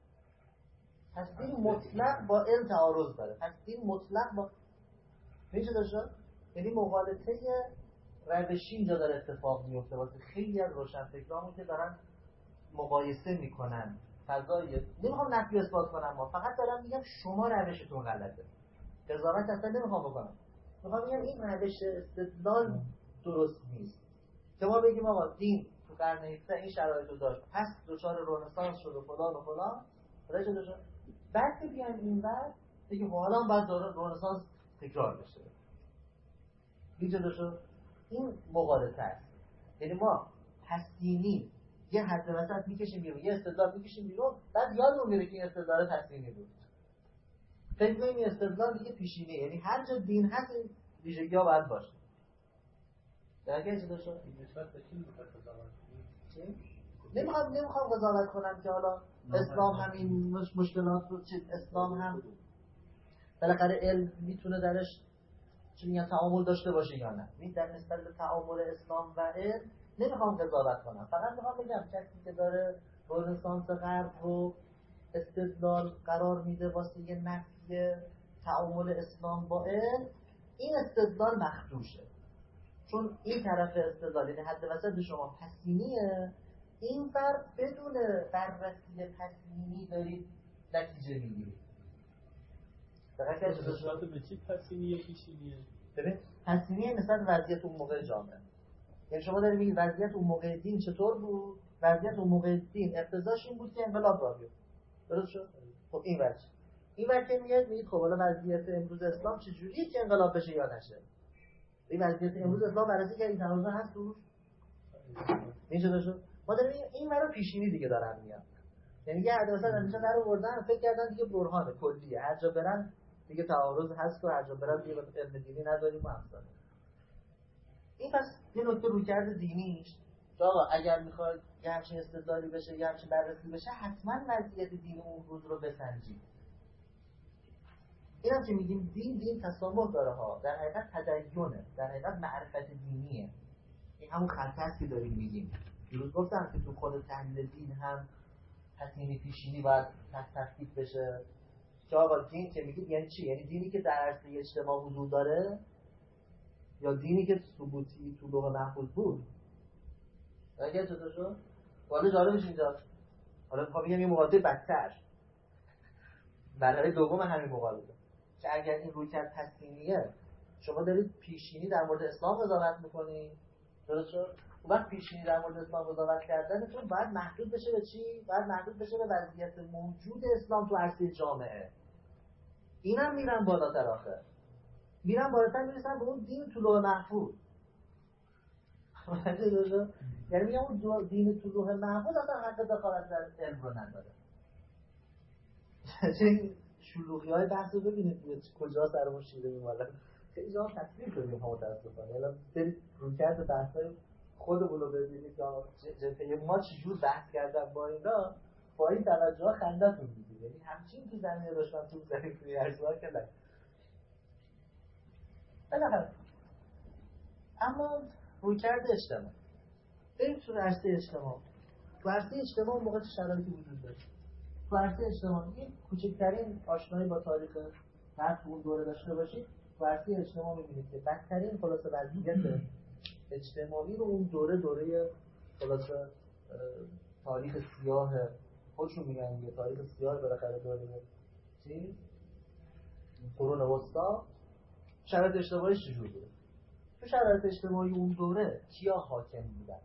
پس دین مطلق با علم تعارض داره، پس دین مطلق با میشه داشت. یعنی مغالطه روشی اینجا داره اتفاق میفته واسه خیلی از روشنفکرامون که دارن مقایسه میکنن فضای، نمیخوام نفی اثبات کنم، ما فقط دارم میگم شما روشتون غلطه، قضاوت اصلا نمیخوام بکنم، میخوام بگم این روش استدلال درست نیست که ما بگیم آقا دین تو قرن 17 این شرایط رو داشت پس دچار رنسانس شد و فلان و فلان، راجع داشت بعد که بیان اینور بگیم حالا بعد رنسانس تکرار بشه. اینجا داشت این مغالطه است. یعنی ما تصدیمی یه حد وسط میکشیم بیرون، یه استدلال میکشیم بیرون، بعد یادمون میره که این استدلال تصدیمی بود. فکر کنیم این استدلال دیگه پیشینه، یعنی هر جا دین هست این ویژگی‌ها باید باشه. درکه چه داشت؟ نمیخوام قضاوت کنم که حالا اسلام همین مشکلات رو چه، اسلام هم بالاخره علم میتونه درش چه میگن تعامل داشته باشه یا نه. این در نسبت به تعامل اسلام و علم نمیخوام قضاوت کنم، فقط میخوام بگم کسی که داره رنسانس غرب رو استدلال قرار میده واسه یه نفی تعامل اسلام با علم، این استدلال مخدوشه. چون این طرف استدلال یعنی حد وسط شما پسینیه، این بر بدون بررسی پسینی دارید نتیجه میگیرید. دقیقاً نسبت به چی پسینیه پیشینیه؟ ببین پسینیه نسبت وضعیت اون موقع جامعه. یعنی شما دارید میگید وضعیت اون موقع دین چطور بود؟ وضعیت اون موقع دین اقتضاش این بود که انقلاب راه بیفته. درست شد؟ خب این وجه. این وجه میاد میگید خب حالا وضعیت امروز اسلام چجوریه که انقلاب بشه یا نشه؟ این وضعیت امروز اسلام بررسی که این تناقض هست توش. میشه داشت. ما داریم این مرا پیشینی دیگه دارن میاد. یعنی یه حد مثلا نمیشه در آوردن فکر کردن دیگه برهان کلیه، هر جا برن دیگه تعارض هست و هر جا برن دیگه علم دینی نداریم و همسان. این پس یه نکته رویکرد دینیش آقا اگر میخواد یه همچین استدلالی بشه یه همچین بررسی بشه حتما وضعیت دین اون روز رو بسنجید. این هم که میگیم دین تسامح داره ها، در حقیقت تدینه، در حقیقت معرفت دینیه. این همون خط است که داریم میگیم. دیروز گفتم که تو خود تحلیل دین هم تصمیم پیشینی باید تفکیک بشه که آقا دین که میگید یعنی چی؟ یعنی دینی که در عرصه اجتماع وجود داره یا دینی که ثبوتی تو لوح محفوظ بود؟ اگه چطور شد؟ حالا جالبش اینجاست. حالا میخوام بگم یه مقایسه بدتر، مرحله دوم همین مقایسه، که اگر این رویکرد تصمیمیه شما دارید پیشینی در مورد اسلام قضاوت میکنید، درست شد؟ اون وقت پیشینی در مورد اسلام قضاوت کردنتون باید محدود بشه به چی؟ باید محدود بشه به وضعیت موجود اسلام تو عرصه جامعه. اینم میرن بالاتر آخر، میرن بالاتر میرسن به اون دین تو لوح محفوظ. یعنی میگم اون دین تو لوح محفوظ اصلا حق دخالت در علم رو نداره. شلوغی های بحث رو ببینید کجا سرمون شیره میمالن. خیلی جا تصویر داریم ها متاسفانه. الان برید رویکرد بحث‌های خودمون رو ببینید که جبهه ما چجور بحث کردن با اینا، با این توجه خندتون میگیره. یعنی همچین تو زمینه داشتن تو زمینه توی ارزوها که نه. بالاخره اما رویکرد اجتماع، بریم تو عرصه اجتماع. تو عرصه اجتماع موقع شرایطی وجود داره. تو عرصه اجتماعی کوچکترین آشنایی با تاریخ هر اون دوره داشته باشید، تو عرصه اجتماع می‌بینید که بدترین خلاصه وضعیت اجتماعی رو اون دوره خلاصه تاریخ سیاه خودشون میگن دیگه، تاریخ سیاه بالاخره دوره چی؟ قرون وسطا شرایط اجتماعی چجور بوده؟ تو شرایط اجتماعی اون دوره کیا حاکم بودن؟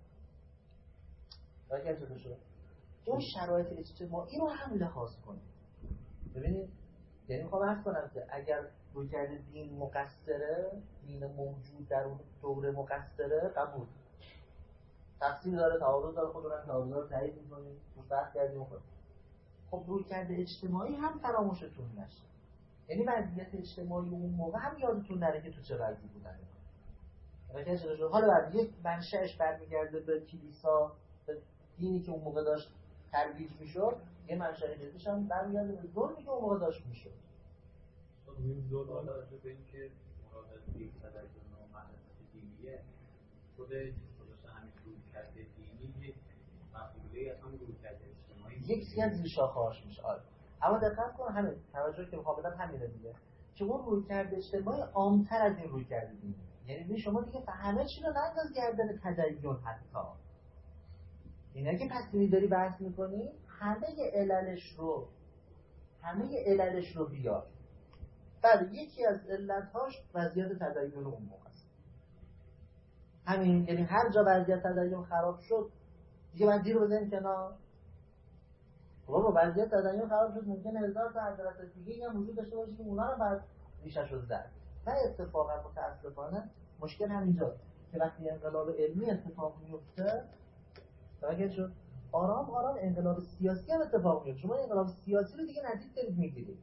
راجع به اون شرایط اجتماعی رو هم لحاظ کنید. ببینید، یعنی میخوام عرض کنم که اگر رویکرد دین مقصره، دین موجود در اون دوره مقصره، قبول. تفسیر داره، تعارض داره، خودمون تعارض رو تایید می‌کنیم، تو بحث کردیم خود. خب رویکرد اجتماعی هم فراموشتون نشه. یعنی وضعیت اجتماعی اون موقع هم یادتون نره که تو چه وضعی بودن. حالا بعد یک منشأش برمیگرده به کلیسا، به دینی که اون موقع داشت ترویج میشد، یه منشأ جدیدش هم برمیگرده به ظلمی که اون موقع داشت میشد. این ظلم حالا راجع به اینکه مراد از دین تدین و معرفت دینیه، خودش همین رویکرد دینی یک مفهومی از همون رویکرد اجتماعی یکی از ریشه‌هاش میشه. آره. اما دقت کن، همین توجهی که میخوام بدم همینه دیگه، که اون رویکرد اجتماعی عام‌تر از این رویکرد دینی. یعنی شما دیگه همه چی رو ننداز گردن تدین. حتی اینا که تصمیمی داری بحث میکنی همه عللش رو بیار. بله، یکی از علتهاش وضعیت تدین اون موقع است. همین، یعنی هر جا وضعیت تدین خراب شد دیگه باید دیر رو بزنیم کنار. بابا وضعیت تدین خراب شد، ممکنه هزار تا حضرت دیگه هم وجود داشته باشه که اونا رو بعد ریشش رو زد. و اتفاقا متاسفانه مشکل همینجاست که وقتی انقلاب علمی اتفاق میفته، اگه شد آرام انقلاب سیاسی هم اتفاق میفته. شما انقلاب سیاسی رو دیگه نزدیک دارید میگیرید.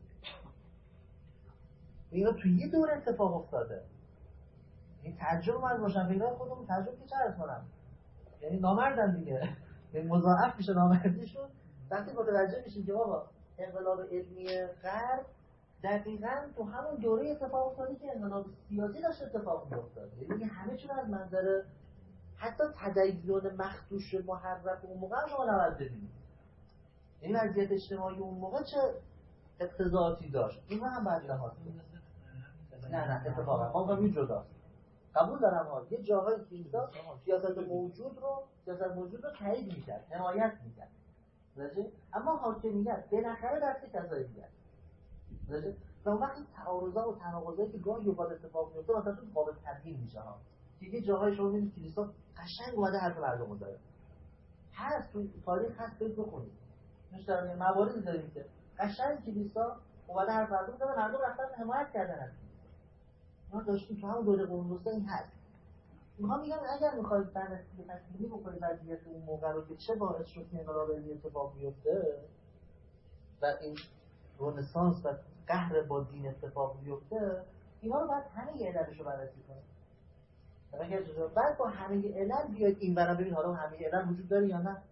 اینا توی یه دور اتفاق افتاده. این تعجب از روشنفکرای خودمون تعجب که چه عرض کنم، یعنی نامردن دیگه، یعنی مضاعف میشه نامردیشون وقتی متوجه میشین که بابا انقلاب علمی غرب دقیقاً تو همون دوره اتفاق افتاده که انقلاب سیاسی داشت اتفاق میافتاد. یعنی همه چی رو از منظر حتی تدین مخدوش محرف اون موقع شما نباید ببینید. این وضعیت اجتماعی اون موقع چه اقتضاعاتی داشت، این هم باید لحاظ کنید. نه اتفاقا ما جداست. قبول دارم ها، یه جاهای کلیسا سیاست موجود رو تایید میکرد، حمایت میکرد، اما حاکمیت بالاخره دست کسایی میکرد. و اون وقت تعارضا و تناقضایی که گاهی اوقات اتفاق میفته مثلا تو قابل تبیین میشه ها، که یه جاهای شما میبینید کلیسا قشنگ اومده حرف مردم رو زده. هست تو تاریخ هست، برید بخونید. مثلا مواردی داریم که قشنگ کلیسا اومده حرف مردم زده، مردم رفتن حمایت کردن از ما. داشتیم تو همون دوره قرون وسطا این هست. میخوام بگم اگر میخواید تحلیل بکنید وضعیت اون موقع رو که چه باعث شد که انقلاب علمی اتفاق بیفته و این رنسانس و قهر با دین اتفاق بیفته، اینا رو باید همه علتش رو بررسی کنید. بعد با همه علت بیاید این برام ببین حالا همه علت وجود داره یا نه.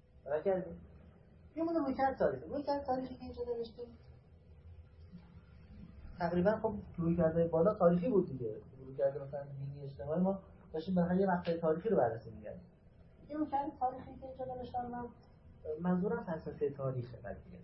یه مونه رویکرد تاریخی که اینجا نوشتیم تقریبا خب رویکردهای بالا تاریخی بود دیگه. رویکرد مثلا دینی اجتماعی ما داشتیم مثلا یه مقطع تاریخی رو بررسی می‌کردیم. این رویکرد تاریخی که اینجا نوشتم من منظورم فلسفه تاریخه قضیه.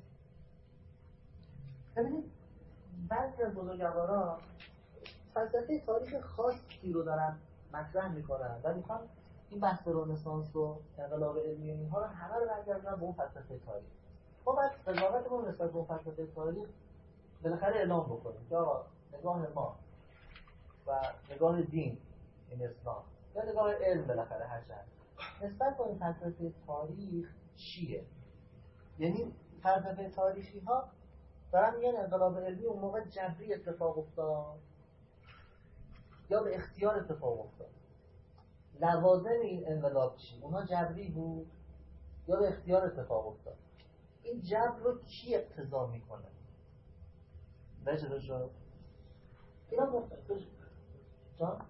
ببینید بعضی از بزرگواران فلسفه تاریخ خاصی رو دارن مطرح میکنن و میخوان این بحث رنسانس و انقلاب علمی اینها رو همه رو برگردونن به اون فلسفه تاریخ. ما باید قضاوتمون نسبت به اون فلسفه تاریخ بالاخره اعلام بکنیم که آقا نگاه ما و نگاه دین این اسلام یا نگاه علم بالاخره هر چند نسبت به این فلسفه تاریخ چیه؟ یعنی فلسفه تاریخی ها دارن میگن انقلاب علمی اون موقع جبری اتفاق افتاد یا به اختیار اتفاق افتاد. لوازم این انقلاب چی؟ اونا جبری بود یا به اختیار اتفاق افتاد. این جبر رو کی اقتضا میکنه؟ بچه شد اینا مختلف جان؟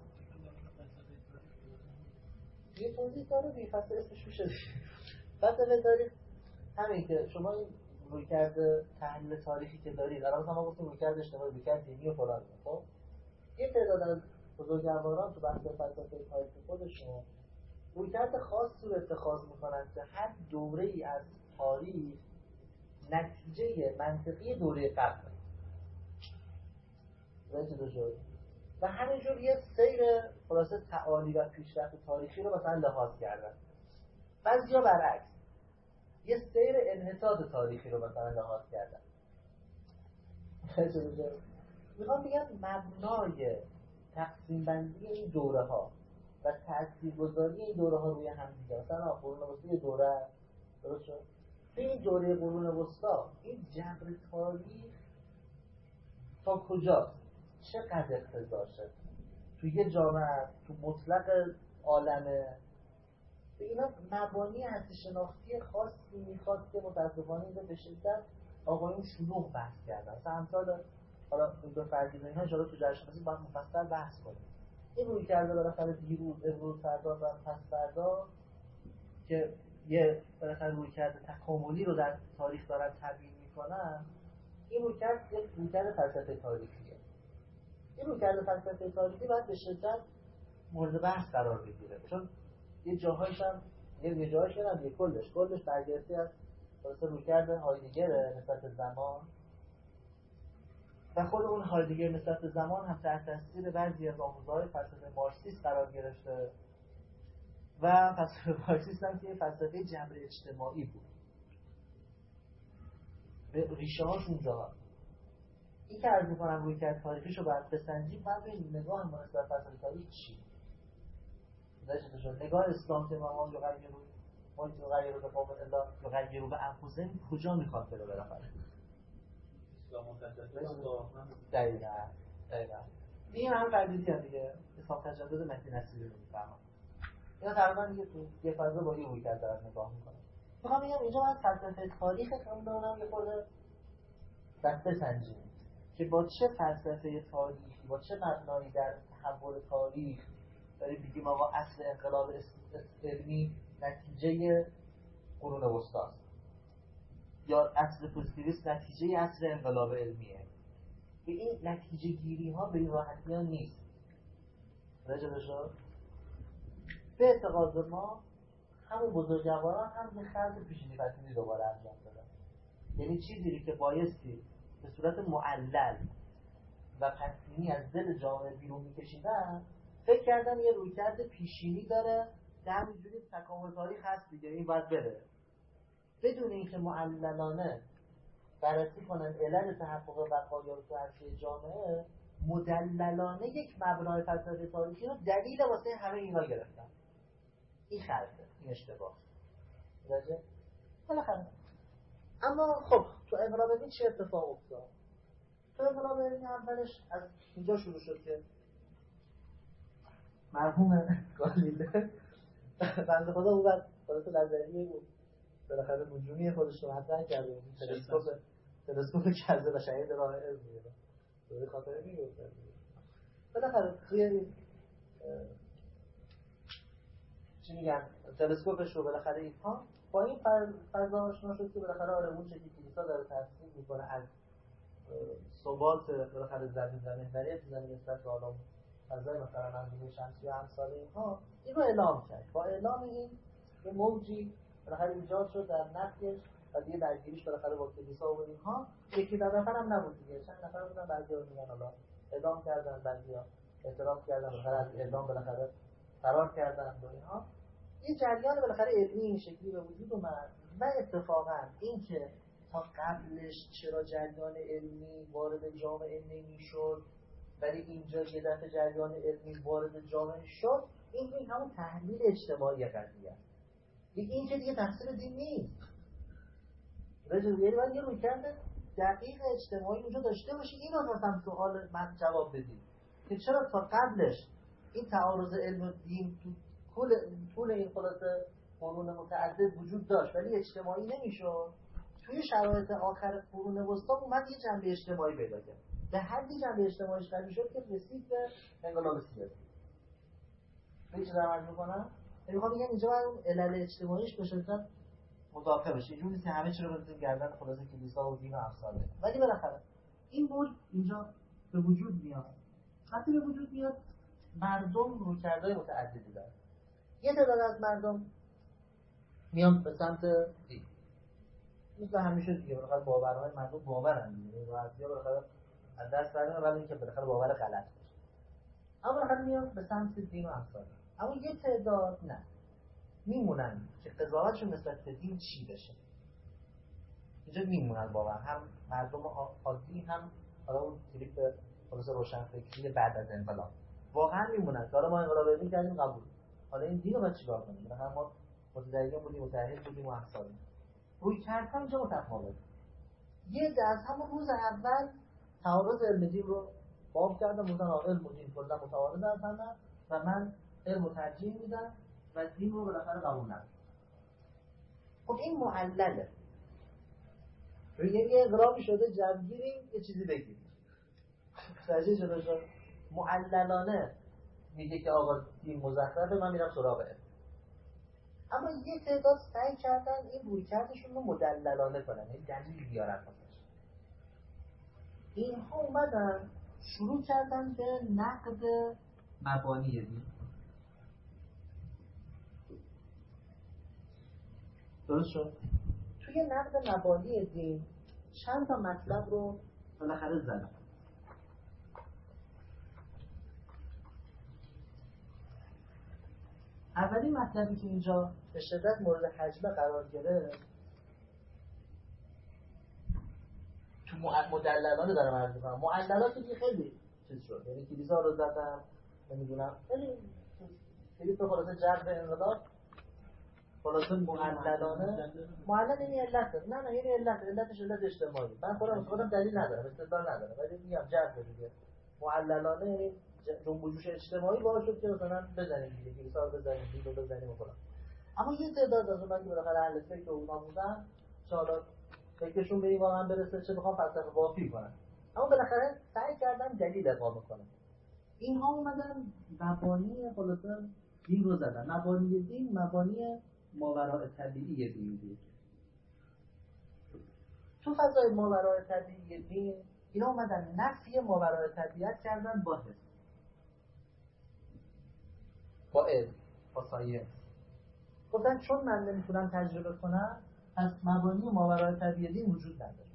یه توضیح داره بی فصل اسمش میشه فلسفه تاریخ همین که شما این رویکرد تحلیل تاریخی که دارید الان ما گفتیم رویکرد اجتماعی، رویکرد دینی و فلان. خب یه تعداد از بزرگواران تو بحث فلسفه تاریخی خودشون رویکرد خاصی رو اتخاذ میکنن که هر دوره‌ای از تاریخ نتیجه منطقی دوره قبل و همینجور یه سیر خلاصه تعالی و پیشرفت تاریخی رو مثلا لحاظ کردن. بعضیا برعکس یه سیر انحطاط تاریخی رو مثلا لحاظ کردن. میخوام بگم مبنای تقسیم بندی این دوره ها و تاثیرگذاری این دوره ها روی هم دیگه، مثلا قرون وسطی دوره درست شد. این دوره قرون وسطا این جبر تاریخ تا کجاست؟ چقدر اقتضا شد تو یه جامعه، تو مطلق عالمه. به اینا مبانی هستی شناختی خاصی میخواد که متاسفانه اینجا به شدت آقایون شلوغ بحث کردن. مثلا امثال حالا دکتر فرگیز اینها ان شاءالله تو جشنواره باید مفصل بحث کنیم. این روی کرده بالاخره دیروز، امروز، فردا و پس فردا که یه بالاخره روی کرده تکاملی رو در تاریخ دارن تبیین میکنن. این روی کرده یک روی کرده فلسفه تاریخیه. این روی کرده فلسفه تاریخی باید به شدت مورد بحث قرار بگیره، چون یه جاهایش هم یه جاهایش هم یه کلش برگرفته از واسه رویکرد هایدگر نسبت زمان و خود اون هایدگر نسبت زمان هم تحت تاثیر بعضی از آموزه‌های فلسفه مارکسیسم قرار گرفته و فلسفه مارکسیسم هم که فلسفه جبر اجتماعی بود. به ریشه هاش اونجا این که عرض می‌کنم رویکرد تاریخیشو باید بسنجیم. بعد این نگاه ما نسبت به فلسفه تاریخ چی؟ نگاه اسلام که ما یغیروا بقوم الا یغیروا بانفسهم کجا میخواد بره بالاخره؟ اسلام متجدد دقیقاً این هم قضیه دیگه. اسلام تجدد مهدی نصیری رو میفهمم. اینا تقریبا دیگه تو یه فضا با یه رویکرد دارن نگاه میکنن. میخوام بگم اینجا باید فلسفه تاریخ خودمونم یه خورده دسته سنجیم که با چه فلسفه تاریخی، با چه مبنایی در تحول تاریخ داریم بگیم آقا اصل انقلاب علمی نتیجه قرون وسطاست یا اصل پوزیتیویسم نتیجه اصل انقلاب علمیه. به این نتیجه گیری ها به این راحتی ها نیست. رجبشو به اعتقاد ما همون بزرگواران هم یه خلط پیشینی پذیری دوباره انجام دادن. یعنی چیزی که بایستی به صورت معلل و پسینی از دل جامعه بیرون میکشیدن، فکر کردن یه رویکرد پیشینی داره که همینجوری تکامل تاریخ هست دیگه، این باید بره، بدون اینکه معللانه بررسی کنن علل تحقق بقا یا توسعه جامعه. مدللانه یک مبنای فلسفه تاریخی رو دلیل واسه همه اینا گرفتن. این خلطه، این اشتباه درجه بالاخره. اما خب تو انقلاب علمی چه اتفاق افتاد؟ تو انقلاب علمی اولش از اینجا شروع شد که مرحوم گالیله بنده خدا او بعد خلاص نظریه بود بالاخره نجومی خودش رو مطرح کرده بود. تلسکوپ کذب و شهید راه علم میده به خاطر میگفتن بالاخره توی چی میگن تلسکوپش رو بالاخره اینها با این فضا آشنا شد که بالاخره آره اون چه که کلیسا داره تفسیر میکنه از ثبات بالاخره زمین‌داری تو زمین نسبت به حالا فضای مثلا منظومه شمسی و امثال اینها این رو اعلام کرد. با اعلام این یه موجی بالاخره ایجاد شد در نفیش و دیگه درگیریش بالاخره با کلیسا و اینها. یکی در نفر هم نبود دیگه، چند نفر بودن، بعضی‌ها میگن حالا اعلام کردن، بعضی‌ها اعتراف کردن، بالاخره از اعلام بالاخره فرار کردن و اینها. یه جریان بالاخره علمی این شکلی به وجود اومد و اتفاقا این که تا قبلش چرا جریان علمی وارد جامعه نمی‌شد ولی اینجا یه دفعه جریان علمی وارد جامعه شد، این همون تحلیل اجتماعی قضیه است. این که دیگه تفسیر دین نیست. یعنی باید یه رویکرد دقیق اجتماعی اونجا داشته باشی. این رو مثلا سوال من جواب بدید که چرا تا قبلش این تعارض علم و دین تو طول این خلاصه قرون متعدد وجود داشت ولی اجتماعی نمیشد. توی شرایط آخر قرون وسطا اومد یه جنبه اجتماعی پیدا کرد. به حدی جنبه اجتماعیش قوی شد که رسید به انقلاب سیاسی. این چه درمت میکنم؟ میخوام بگم اینجا باید اون علل اجتماعیش به شدت مدافع بشه. اینجوری نیست که همه چی رو بزنیم گردن خلاصه کلیسا و دین و امثال. ولی بالاخره این موج اینجا به وجود میاد. وقتی به وجود میاد مردم رویکردهای متعددی دارن. یه تعداد از مردم میان به سمت دین. مثل همیشه دیگه بالاخره باورهای مردم باورن دیگه. راحتی‌ها بالاخره از دست برمیاد ولی اینکه بالاخره باور غلط باشه. اما بالاخره میان به سمت دین و امثال. اما یه تعداد نه. میمونن که قضاوتشون نسبت به دین چی بشه. اینجا میمونن واقعا هم مردم عادی هم حالا اون تریپ خلاص روشنفکری بعد از انقلاب واقعا میمونن که حالا ما انقلاب علمی کردیم قبول. حالا این دین رو باید چیکار کنیم؟ مثلا ما متدین بودیم، متأهل بودیم و امثال. روی کردن اینجا متفاوته. یه از همون روز اول تعارض علم دین رو باب کردم، گفتن علم و دین کلا متعارض هستن و من علم رو ترجیح میدم و دین رو بالاخره قبول ندارم. خب این معلله. یه اقرامی شده جمعگیریم یه چیزی بگیم. سرجه شده معللانه میگه که آقا دین مزخرفه، من میرم سراغ علم. اما یه تعداد سعی کردن این رویکردشون رو مدللانه کنن، یعنی دلیل بیارن واسش. اینها اومدن شروع کردن به نقد مبانی دین. درست شد؟ توی نقد مبانی دین چند تا مطلب رو بالاخره زدن. اولی مطلبی که اینجا به شدت مورد حجمه قرار گرفت تو مدللانه دارم عرض می‌کنم. معللات دیگه خیلی چیز شد، یعنی کلیسا رو زدن، نمیدونم خیلی به خلاصه جذب انقلاب خلاصه معللانه معلل این علته. نه این علتش علت اجتماعی. من خودم دلیل ندارم، استدلال ندارم، ولی میگم جذب دیگه معللانه یعنی جنب و جوش اجتماعی باعث شد که مثلا بزنیم دیگه کلیسا رو بزنیم، دین رو بزنیم و فلان. اما یه تعداد از اونها که بالاخره اهل فکر و اونا بودن چه حالا فکرشون به این واقعا برسه چه بخوام فلسفه بافی کنن، اما بالاخره سعی کردن دلیل اقامه کنن. اینها اومدن مبانی خلاصه دین رو زدن. مبانی دین مبانی ماوراء طبیعی دین بود. تو فضای ماوراء طبیعی دین اینا اومدن نفی ماوراء طبیعت کردن با حس، با علم، با ساینس. گفتن چون من نمیتونم تجربه کنم پس مبانی ماوراء طبیعی دین وجود نداره.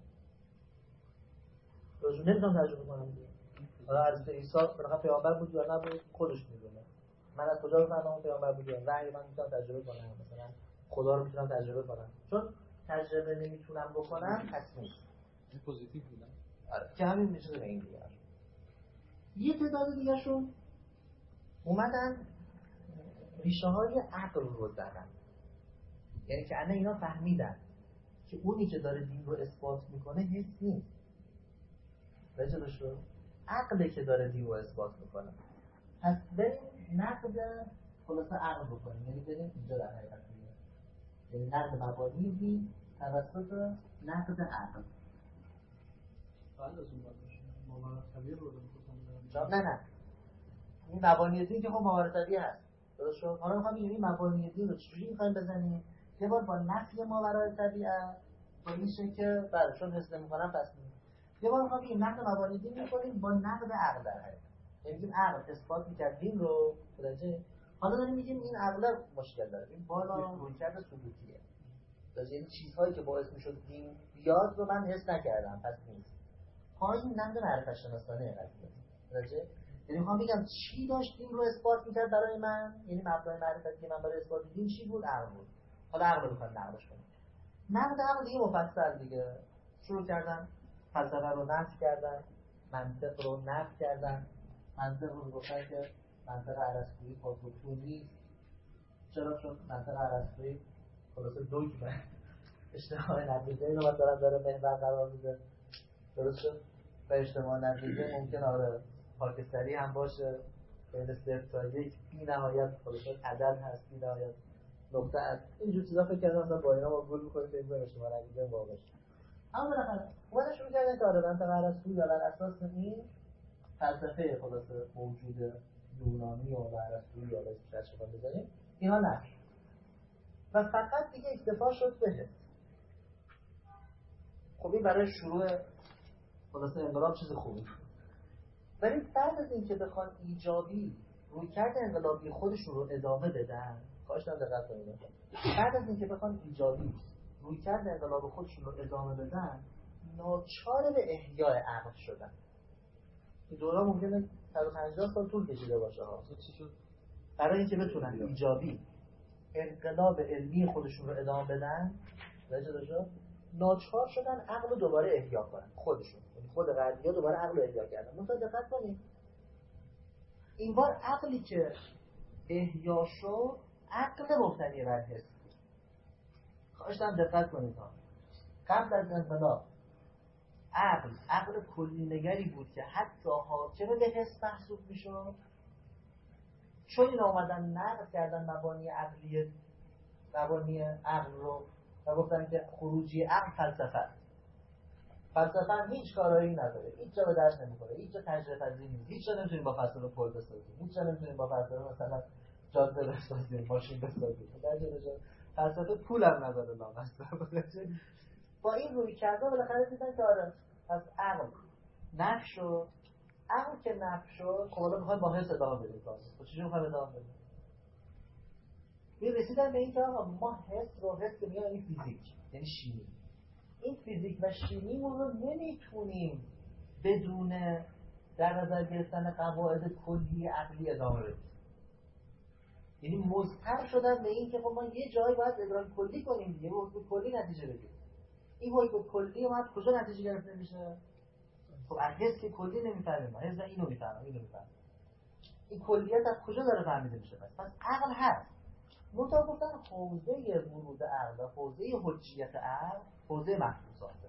روزو نمیتونم تجربه کنم دیگه. حالا حضرت عیسی بالاخره پیامبر بود یا نبود خودش میدونه. من از کجا بفهمم پیامبر بود یا نه؟ من میتونم تجربه کنم، مثلا خدا رو میتونم تجربه کنم. چون تجربه نمیتونم بکنم پس نیست. این پوزیتیو بودن. آره که همین میشه این دیگه. یه تعداد دیگه شون اومدن ریشه های عقل رو زدن. یعنی که الان اینا فهمیدن که اونی که داره دین رو اثبات میکنه حس نیست. رجل شو عقله که داره دین رو اثبات میکنه. پس بریم نقد خلاصه عقل بکنیم، یعنی بریم اینجا در حقیقت بگیم، یعنی نقد مبانی دین توسط نقد عقل. بعد از اون باید باشه ماوراء طبیعی رو می‌خواستم نه این مبانی دین که خب ماوراء طبیعی هست. درست شد؟ حالا می‌خوام این مبانی دین رو چجوری می‌خوایم بزنیم؟ یه بار با نفی ماوراء طبیعت با این شکل که چون حس نمی‌کنم پس یه بار میخوام بگیم نقد مبانی دین میکنیم با نقد عقل در حقیقت. یعنی میگیم عقل اثبات میکرد دین رو درجه، حالا داریم میگیم این عقل مشکل داره، این بالا رویکرد سلوکیه. یعنی چیزهایی که باعث میشد دین بیاد رو من حس نکردم، پس نیست. پایین نقد معرفت شناسانه قضیه درجه. یعنی میخوام بگم چی داشت دین رو اثبات میکرد برای من، یعنی مبنای معرفتی که من برای اثبات دین چی بود؟ عقل بود. حالا عقل رو بخوام نقدش کنیم. نقد عقل دیگه مفصل دیگه شروع کردن فلسفه رو نفی کردن، منطق رو نفی کردن. منطق رو گفتن که منطق ارسطویی پاسخگو نیست. چرا؟ چون منطق ارسطویی خلاصه دوگمه اجتماع نتیجه رو مثلا داره محور قرار میده، درسته؟ و اجتماع نتیجه ممکن آره خاکستری هم باشه، بین صفر تا یک بی نهایت خلاصه عدد هست، بی نهایت نقطه هست. اینجور چیزا فکر کردن مثلا با اینا ما گول می‌کنیم فکر کنیم اجتماع نتیجه واقعا. اما بالاخره اومدن شروع کردن که آره منطق ارسطویی بر اساس این فلسفه خلاصه موجود یونانی و ارسطویی یا اسمش چشمون بزنیم اینا نفی و فقط دیگه اکتفا شد به. خب این برای شروع خلاصه انقلاب چیز خوبی، ولی بعد از اینکه بخوان ایجابی رویکرد انقلابی خودشون رو ادامه بدن، خواهش دارم دقت کنید، بعد از اینکه بخوان ایجابی رویکرد انقلاب خودشون رو ادامه بدن ناچار به احیای عقل شدن. این دوران ممکنه 150 سال طول کشیده باشه ها. چی شد؟ برای اینکه بتونن ایجابی انقلاب علمی خودشون رو ادامه بدن ناچار شدن عقل رو دوباره احیا کنن خودشون، یعنی خود غربی‌ها دوباره عقل رو احیا کردن. مثلا دقت کنید این بار عقلی که احیا شد عقل مبتنی بر حس. خواهش دارم دقت کنید ها. قبل از انقلاب عقل کلی نگری بود که حتی حاکم به حس محسوب میشد. چون این آمدن نقد کردن مبانی عقل رو و گفتن که خروجی عقل فلسفه هیچ کارایی نداره، هیچ جا به درس نمیخوره، هیچ جا تجربه پذیر نیست، هیچ جا نمیتونیم با فلسفه پل بسازیم، هیچ جا نمیتونیم با فلسفه مثلا جاده بسازیم، ماشین بسازیم. در جا فلسفه پول هم نداره لامصب. با این روی کرده بالاخره دیدن که آره پس عقل نفی شد. عقل که نفی شد خب حالا میخوایم با حس ادامه بدیم کار. خب چجوری میخوایم ادامه بدیم؟ رسیدن به این که ما حس که میگن این فیزیک یعنی شیمی، این فیزیک و شیمیمون رو نمیتونیم بدون در نظر گرفتن قواعد کلی عقلی ادامه بدیم. یعنی مضطر شدن به این که خب ما یه جایی باید ادراک کلی کنیم دیگه، حکم کلی نتیجه بگیریم. این حکم کلی اومد کجا نتیجه گرفته میشه؟ خب از حس که کلی نمیفهمیم، ما حس اینو میفهمیم. این کلیت از کجا داره فهمیده میشه؟ پس عقل هست. منطقه گفتن حوزه ورود عقل و حوزه حجیت عقل حوزه محسوساته،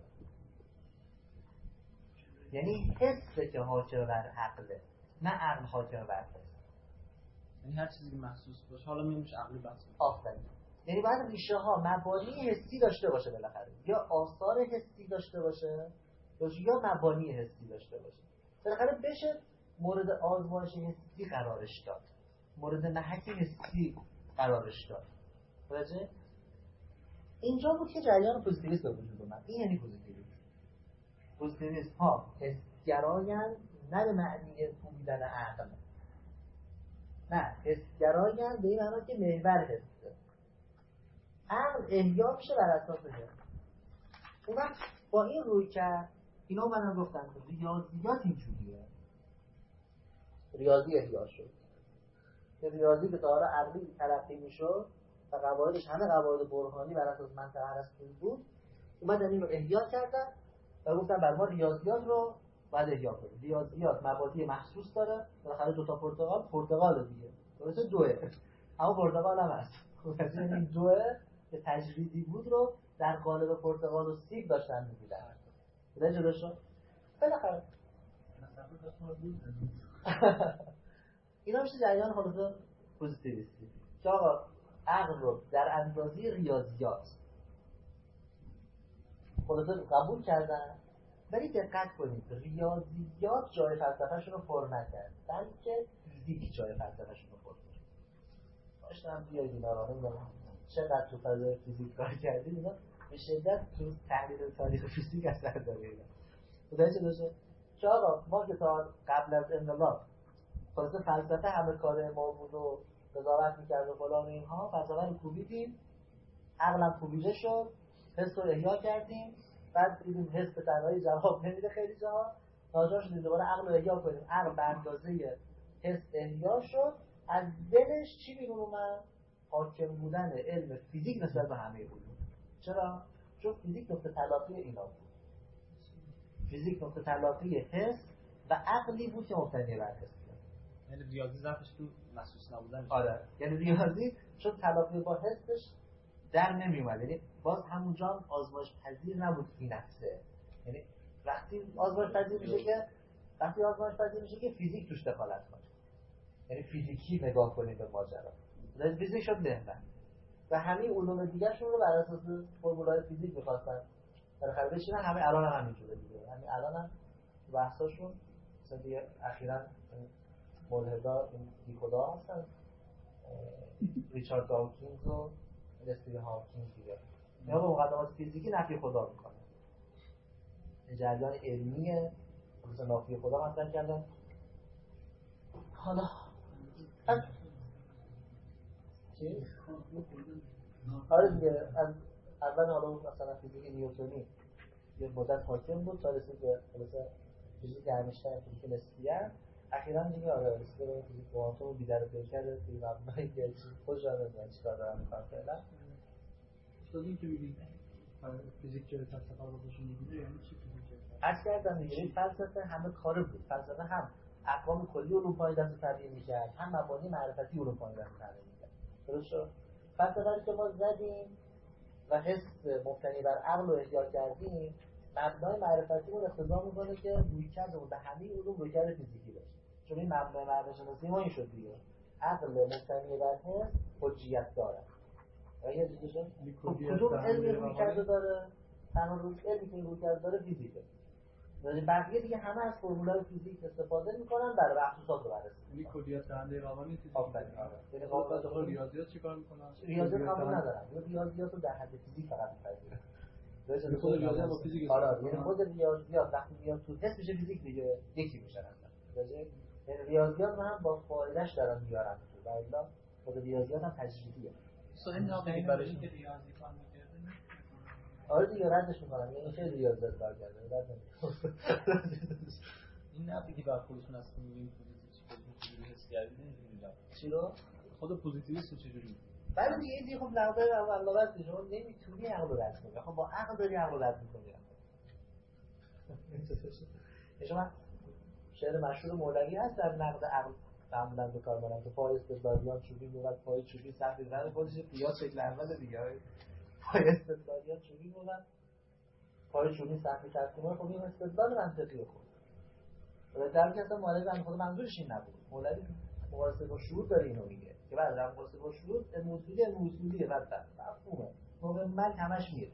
یعنی حسه که حاکم بر عقله، نه عقل حاکم بر حس. یعنی هر چیزی که محسوس باشه حالا میشه عقلی بحث. آفرین. یعنی باید ریشه ها مبانی حسی داشته باشه بالاخره، یا آثار حسی داشته باشه یا مبانی حسی داشته باشه. بالاخره بشه مورد آزمایش حسی قرارش داد، مورد محک حسی قرارش داد. راجع اینجا بود که جریان پوزیتیویسم به وجود اومد. این یعنی پوزیتیویسم ها حسگرایان، نه به معنی کوبیدن عقل، نه حسگرایان به این معنی که محور حسه. عقل احیا میشه بر اساس حس. اون وقت با این روی کرد اینا منم گفتن ریاضیات اینجوریه. ریاضی احیا شد. ریاضی که داره عقلی تلقی میشد و قواعدش همه قواعد برهانی بر اساس منطق ارسطویی بود، اومدن این رو احیا کردن و گفتن بر ما ریاضیات رو باید احیا کنیم. ریاضیات مبادی محسوس داره، بالاخره دو تا پرتقال دیگه درسته دوه، اما پرتقال هم هست. این دوه که تجریدی بود رو در قالب پرتقال و سیب داشتن می‌دیدن. بده جدا شد. بالاخره اینا میشه جریان خلاصه پوزیتیویستی که آقا عقل رو در اندازه ریاضیات خلاصه قبول کردن، ولی دقت کنید ریاضیات جای فلسفه‌شون رو پر نکرد، بلکه فیزیک جای فلسفه‌شون رو پر کرد. داشتم بیاید اینا رو نمیدونم چقدر تو فضای فیزیک کار کردید، اینا به شدت تو تحلیل تاریخ فیزیک اثر داره. متوجه بشه که آقا ما که تا قبل از انقلاب خلاصه فلسفه همه کار ما بود و قضاوت میکرد و فلان اینها، فلسفه رو کوبیدیم، عقلم کوبیده شد، حس رو احیا کردیم، بعد دیدیم حس به تنهایی جواب نمیده خیلی جاها، ناچار شدیم دوباره عقل رو احیا کنیم، عقل به اندازه حس احیا شد، از دلش چی بیرون اومد؟ حاکم بودن علم فیزیک نسبت به همه علوم. چرا؟ چون فیزیک نقطه تلاقی اینا بود. فیزیک نقطه تلاقی حس و عقلی بود که مبتنی بر حس. یعنی ریاضی ضعفش تو محسوس نبودن. آره، یعنی ریاضی چون تلاقی با حسش در نمی اومد، یعنی باز همونجا هم آزمایش پذیر نبود فی نفسه. یعنی وقتی آزمایش پذیر میشه که فیزیک توش دخالت کنه، یعنی فیزیکی نگاه کنید به ماجرا. لذا فیزیک شد محور و همه علوم دیگرشون رو بر اساس فرمولای فیزیک می‌خواستن بالاخره بچینن. همه الان هم همینجوره دیگه، همین الان هم بحثاشون مثلا دیگه اخیراً ملحدا این بیخدا هستن، ریچارد داوکینز و استیون هاکینگ دیگه، اینا با مقدمات فیزیکی نفی خدا میکنن، جریان علمیه مثلا نفی خدا مطرح کردن. حالا چی؟ آره دیگه، از اول حالا مثلا فیزیک نیوتنی یه مدت حاکم بود تا رسید به مثلا فیزیک اینشتین، فیزیک نسبیت، اخیراً دیگه آره رسید به فیزیک کوانتوم و بیدار کرده توی مبنای که خوش آمد چیکار دارم می‌کنم فعلا. این که میگید فیزیک جای فلسفه رو بهشون میگیره، یعنی چی فیزیک؟ عکس کردم دیگه، فلسفه همه کاره بود. فلسفه هم اقوام کلی علوم پایین دست تبیین می‌کرد، هم مبانی معرفتی علوم پایین دست تبیین می‌کرد. درست شد؟ فلسفه که ما زدیم و حس مبتنی بر عقل رو احیا کردیم، مبنای معرفتی رو اقتضا می‌کنه که رویکردمون به همه علوم رویکرد فیزیکی باشه. چون این مبنای معرفت شناسی ما این شد دیگه. عقل مبتنی بر حس حجیت داره. یه دیگه شد کدوم علمی رویکرد داره؟ تنها علمی که رویکرد داره فیزیکه. یعنی بقیه دیگه همه از فرمولای فیزیک استفاده میکنن برای محسوسات رو بررسی. یعنی کلیات دهنده قوانین فیزیک. آفرین. آره. یعنی قواعد ریاضیات چیکار میکنن؟ ریاضیات قبول ندارن. ریاضیات رو در حد فیزیک فقط می‌پذیرن. یعنی خود ریاضیات با فیزیک آره، یعنی خود ریاضیات وقتی میاد تو حس میشه فیزیک دیگه، یکی میشن اصلا. یعنی ریاضیات هم با فایدهش دارن میارن تو. والا خود ریاضیات هم تجربیه. این نابودی برای اینکه ریاضی کار می‌کرده. آره دیگه ردش میکنم، یعنی خیلی ریاضیات کار کرده رد این نابودی بر خودشون هست میگیم چجوری حس کردی نمیدونم چی رو خود پوزیتیویست چجوری. ولی دیگه خب نقطه علاوه شما نمیتونی عقل رو رد کنی. خب با عقل داری عقل رو رد میکنی. شما شعر مشهور مولوی هست در نقد عقل معمولا به کار میبرن که پای استدلالیان چوبی بود، پای چوبی سخت زدن، خودش قیاس شکل اول دیگه. پای استدلالیان چوبی بود، پای چوبی سخت تقسیم. خب این استدلال منطقی خود. ولی در واقع اصلا مولوی هم خود منظورش این نبود. مولوی مقایسه با شروط داره اینو میگه که بعد در مقایسه با شروط موصولیه بعد مفهومه. موقع مرگ همش میره.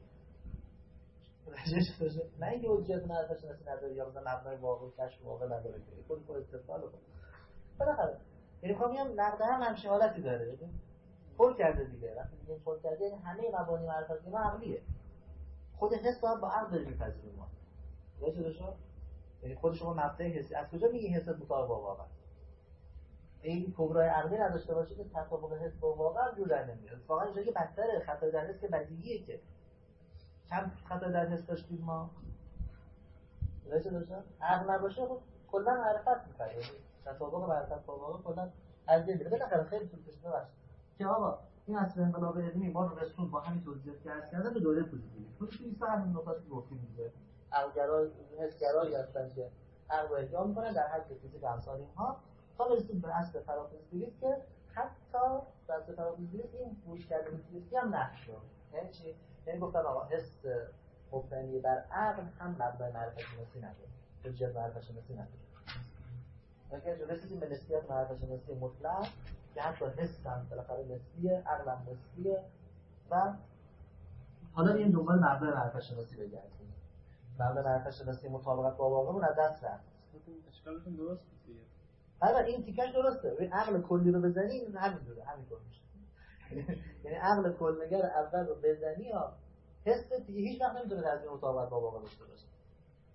نه اینکه حجیت معرفت شناسی نداره یا مثلا مبنای واقع کشف واقع نداره که خود استدلال کنه. بالاخره یعنی میگم نقد هم همچین حالتی داره. پر کرده دیگه. وقتی میگیم پر کرده یعنی همه مبانی معرفتی ما عقلیه. خود حس هم با عقل داریم میپذیریم ما. درسته؟ یعنی خود شما مبدأ حسی از کجا میگی حس مطابق با واقع؟ این کبرای عقلی نداشته باشه که تطابق حس با واقع جور در نمیاد. واقعا اینجا که بدتره، خطا در حس که بدیهیه که کم خطا در حس داشتیم ما. درسته؟ عقل نباشه خب کلا معرفت می‌کنه. یعنی تطابق معرفت با واقع کلا از این میره. بالاخره خیلی طول کشیده باشه که آقا این اصل انقلاب علمی ما رو رسوند با همین توضیحاتی که عرض کردم به دوره پوزیتیویسم. پوزیتیویسم همین نکاتی گفتیم دیگه. عقلگرا حسگرایی هستن که عقل رو احیا می‌کنن در حد فیزیک و امثال اینها تا برسیم به اصل فرافیزیک که حتی در اصل فرافیزیک این روش کرده فیزیکی هم نقش داره. یعنی چی؟ یعنی گفتن آقا حس مبتنی بر عقل هم مبنای معرفت شناسی نداره. حجیت معرفت شناسی نداره. اگر رسیدیم به نسبیت معرفت شناسی مطلق که حتی حس هم بالاخره نسبیه، عقل هم نسبیه و حالا این دنبال مبنای معرفت شناسی بگردیم. مبنای معرفت شناسی مطابقت با واقعمون از دست رفت. اشکالتون درست بود دیگه. حالا این تیکش درسته. این عقل کلی رو بزنی این همینجوره، همینطور میشه. یعنی عقل کلنگر اول رو بزنی ها حس دیگه هیچ وقت نمیتونه تضمین مطابقت با واقع داشته باشه.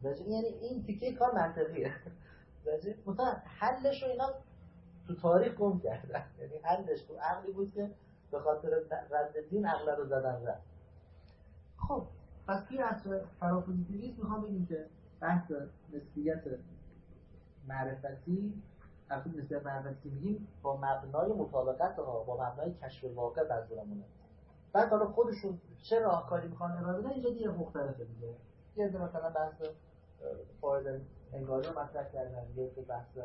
یعنی این تیکه کار منطقیه. مثلا حلش رو اینا تو تاریخ گم کردن، یعنی حلش تو عقلی بود که به خاطر رد دین عقل رو زدن رد. خب پس توی اصل فرافوزیتیویسم میخوام بگیم که بحث نسبیت معرفتی، وقتی نسبیت معرفتی میگیم با مبنای مطابقت ها، با مبنای کشف واقع منظورمونه. بعد حالا خودشون چه راهکاری میخوان ارائه بدن اینجا دیگه مختلفه دیگه. یه دونه مثلا بحث فاعل انگاری رو مطرح کردن، یه بحث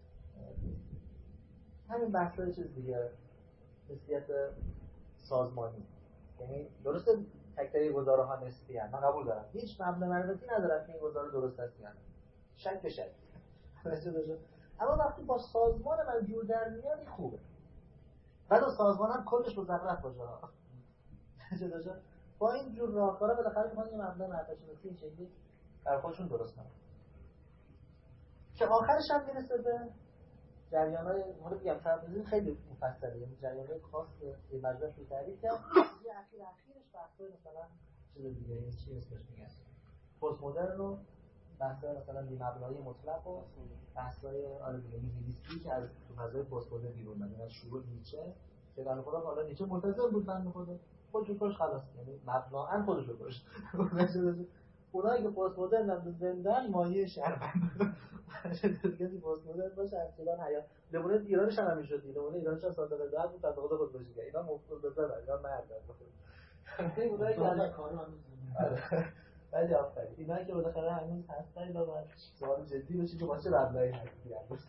همین بحثای چیز دیگه، نسبیت سازمانی. یعنی درسته تک تک گزاره ها نسبی هستند، من قبول دارم هیچ مبنای معرفتی ندارم که این گزاره درست است یا نه، شک به شک. اما وقتی با سازمان من جور در میاد خوبه. بعد سازمان هم کلش مزخرف باشه. با این جور راهکارا بالاخره میخوان یه مبنای معرفتی این شکلی برای خودشون درست کنن که آخرش هم میرسه به جریان‌های میگم فرض خیلی مفصله، یعنی جریان‌های خاص یه مجموعه رو تعریف کرد. یه اخیرش بحث‌های مثلا چیز دیگه، این چی اسمش میگن پست مدرن رو، بحث‌های مثلا بی مبنای مطلق و بحث‌های نیهیلیستی که از تو فضای پست مدرن بیرون اومدن، از شروع نیچه که در واقع حالا نیچه ملتزم بود بنده خدا خودش خلاص، یعنی مبناً خودش رو کشت. اونایی که پست مدرن هم زندن مایه شرمنده. کسی پست مدرن باشه اصلا حیا نمونه ایرانش هم همین شد. نمونه ایرانش هم صادق داد بود، تبلیغات خود باشه که اینا مفروض بزنن، اینا مرد هستن. اونایی که الان کارو هم می‌کنن. ولی آفرین اینا که بالاخره هنوز هستن، واقعا سوال جدی بشه که واسه مبنای هستی هست.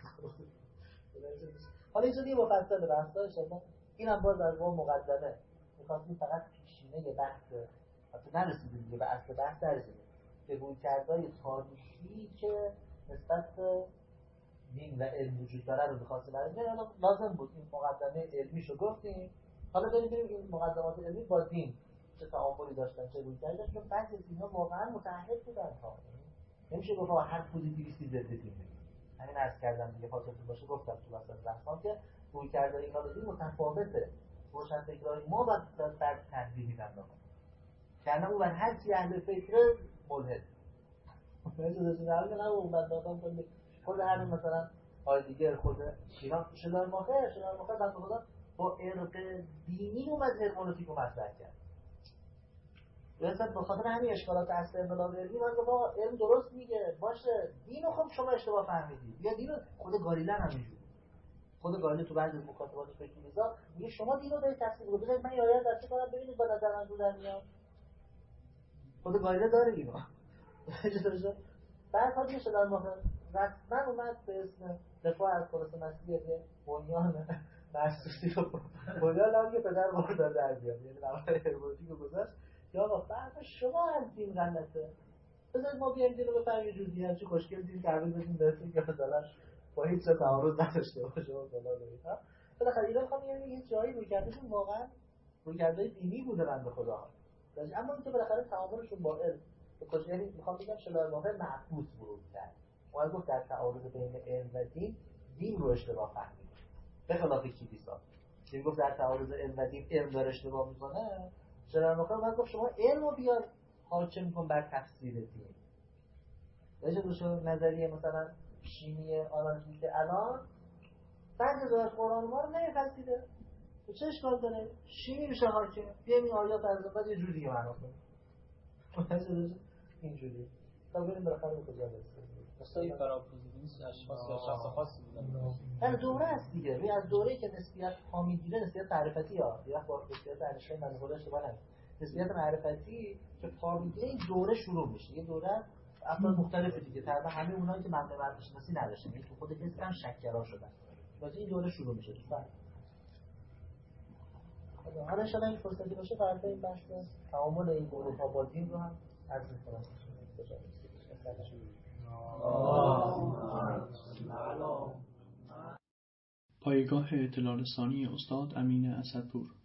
حالا اینجوری مفصل بحثاش اصلا اینم باز از اون مقدمه می‌خواستیم فقط پیشینه بحث البته نرسیدیم دیگه به اصل بحث نرسیدیم که رویکردهای تاریخی که نسبت به دین و علم وجود داره رو می‌خواستیم بررسی کنیم. لازم بود این مقدمه علمیشو گفتیم، حالا بریم این مقدمات علمی با دین چه تعاملی داشتن، چه رویکردی داشتن. بعضی از اینا واقعا متعهد بودن ها، نمیشه گفت هر پوزیتیویستی ضد دین میگه. همین عرض کردم دیگه، خاطرتون باشه گفتم تو وسط بحثام که رویکردهای اینا به دین متفاوته. روشنفکرای ما بعد تحلیل میدن کنه او بر هر کی اهل فکر ملحد. نه اون بعد دادم خود همین مثلا هایدگر خود اینا شلار ماخر بنده خدا با ارق دینی اومد هرمونوتیک رو مطرح کرد. به خاطر همین اشکالات اصل انقلاب علمی من گفتم علم درست میگه باشه، دینو خب شما اشتباه فهمیدید. یا دینو خود گالیله هم همینجوری، خود گالیله تو بعضی از مکاتباتش فکر می‌ذاره میگه شما دینو دارید تفسیر می‌کنید. بذارید من یه آیه دست کنم ببینید با نظر من در میاد. خود گالیله داره اینو. بعد ها دیگه شدن واقعا رسما اومد به اسم دفاع از کلاس مسیحیت بنیان مرسوسی رو بنیان هم که پدر مرداد در بیاد، یعنی نمای هرمونوتیک رو گذاشت یا آقا فرق شما از دین غلطه، بذارید ما بیاییم دین رو بفهمیم یه جور دیگه همچه خوشگل دین تحویل بدیم بهتون که مثلا با هیچ چه تعارض نداشته باشه و فلان و بالاخره اینا میخوام یه جایی روی کردشون واقعا روی کرده دینی بوده بنده خدا، اما اینکه بالاخره تعاملشون با علم یعنی میخوام بگم شلار واقع معکوس ورود کرد. اون گفت در تعارض بین علم و دین رو اشتباه فهمید، به خلاف کلیسا که گفت در تعارض علم و دین علم داره اشتباه میکنه. شلار واقع گفت شما علم رو بیار حاکم کن بر تفسیر دین. یه دوشو نظریه مثلا شیمی آنالیتیک الان بعضی از قرآن ما رو نمی‌پذیره. چه اشکال داره؟ شیمی میشه حاکم، بیایم این آیات از بعد یه جور دیگه معنا کنیم. اینجوری تا بریم بالاخره به کجا برسیم. اصلا فرافوزیتیویسم اشخاص یا شخص خاصی بودن. من دوره است دیگه، روی از دوره‌ای که نسبیت ها میگیره نسبیت معرفتی ها، یا با نسبیت انشای من خودش اشتباه نکنه. نسبیت معرفتی که پا میگیره این دوره شروع میشه. یه دوره افراد مختلفه دیگه، تقریبا همه اونایی که مبنای معرفت شناسی نداشتن، یعنی تو خود حس هم شکرا شدن. واسه این دوره شروع میشه تو فرق. حالا شما این فرصتی باشه فردا این بحث تعامل این گروه ها با دین رو هم عرض می‌کنم. پایگاه اطلاع رسانی استاد امین اسدپور.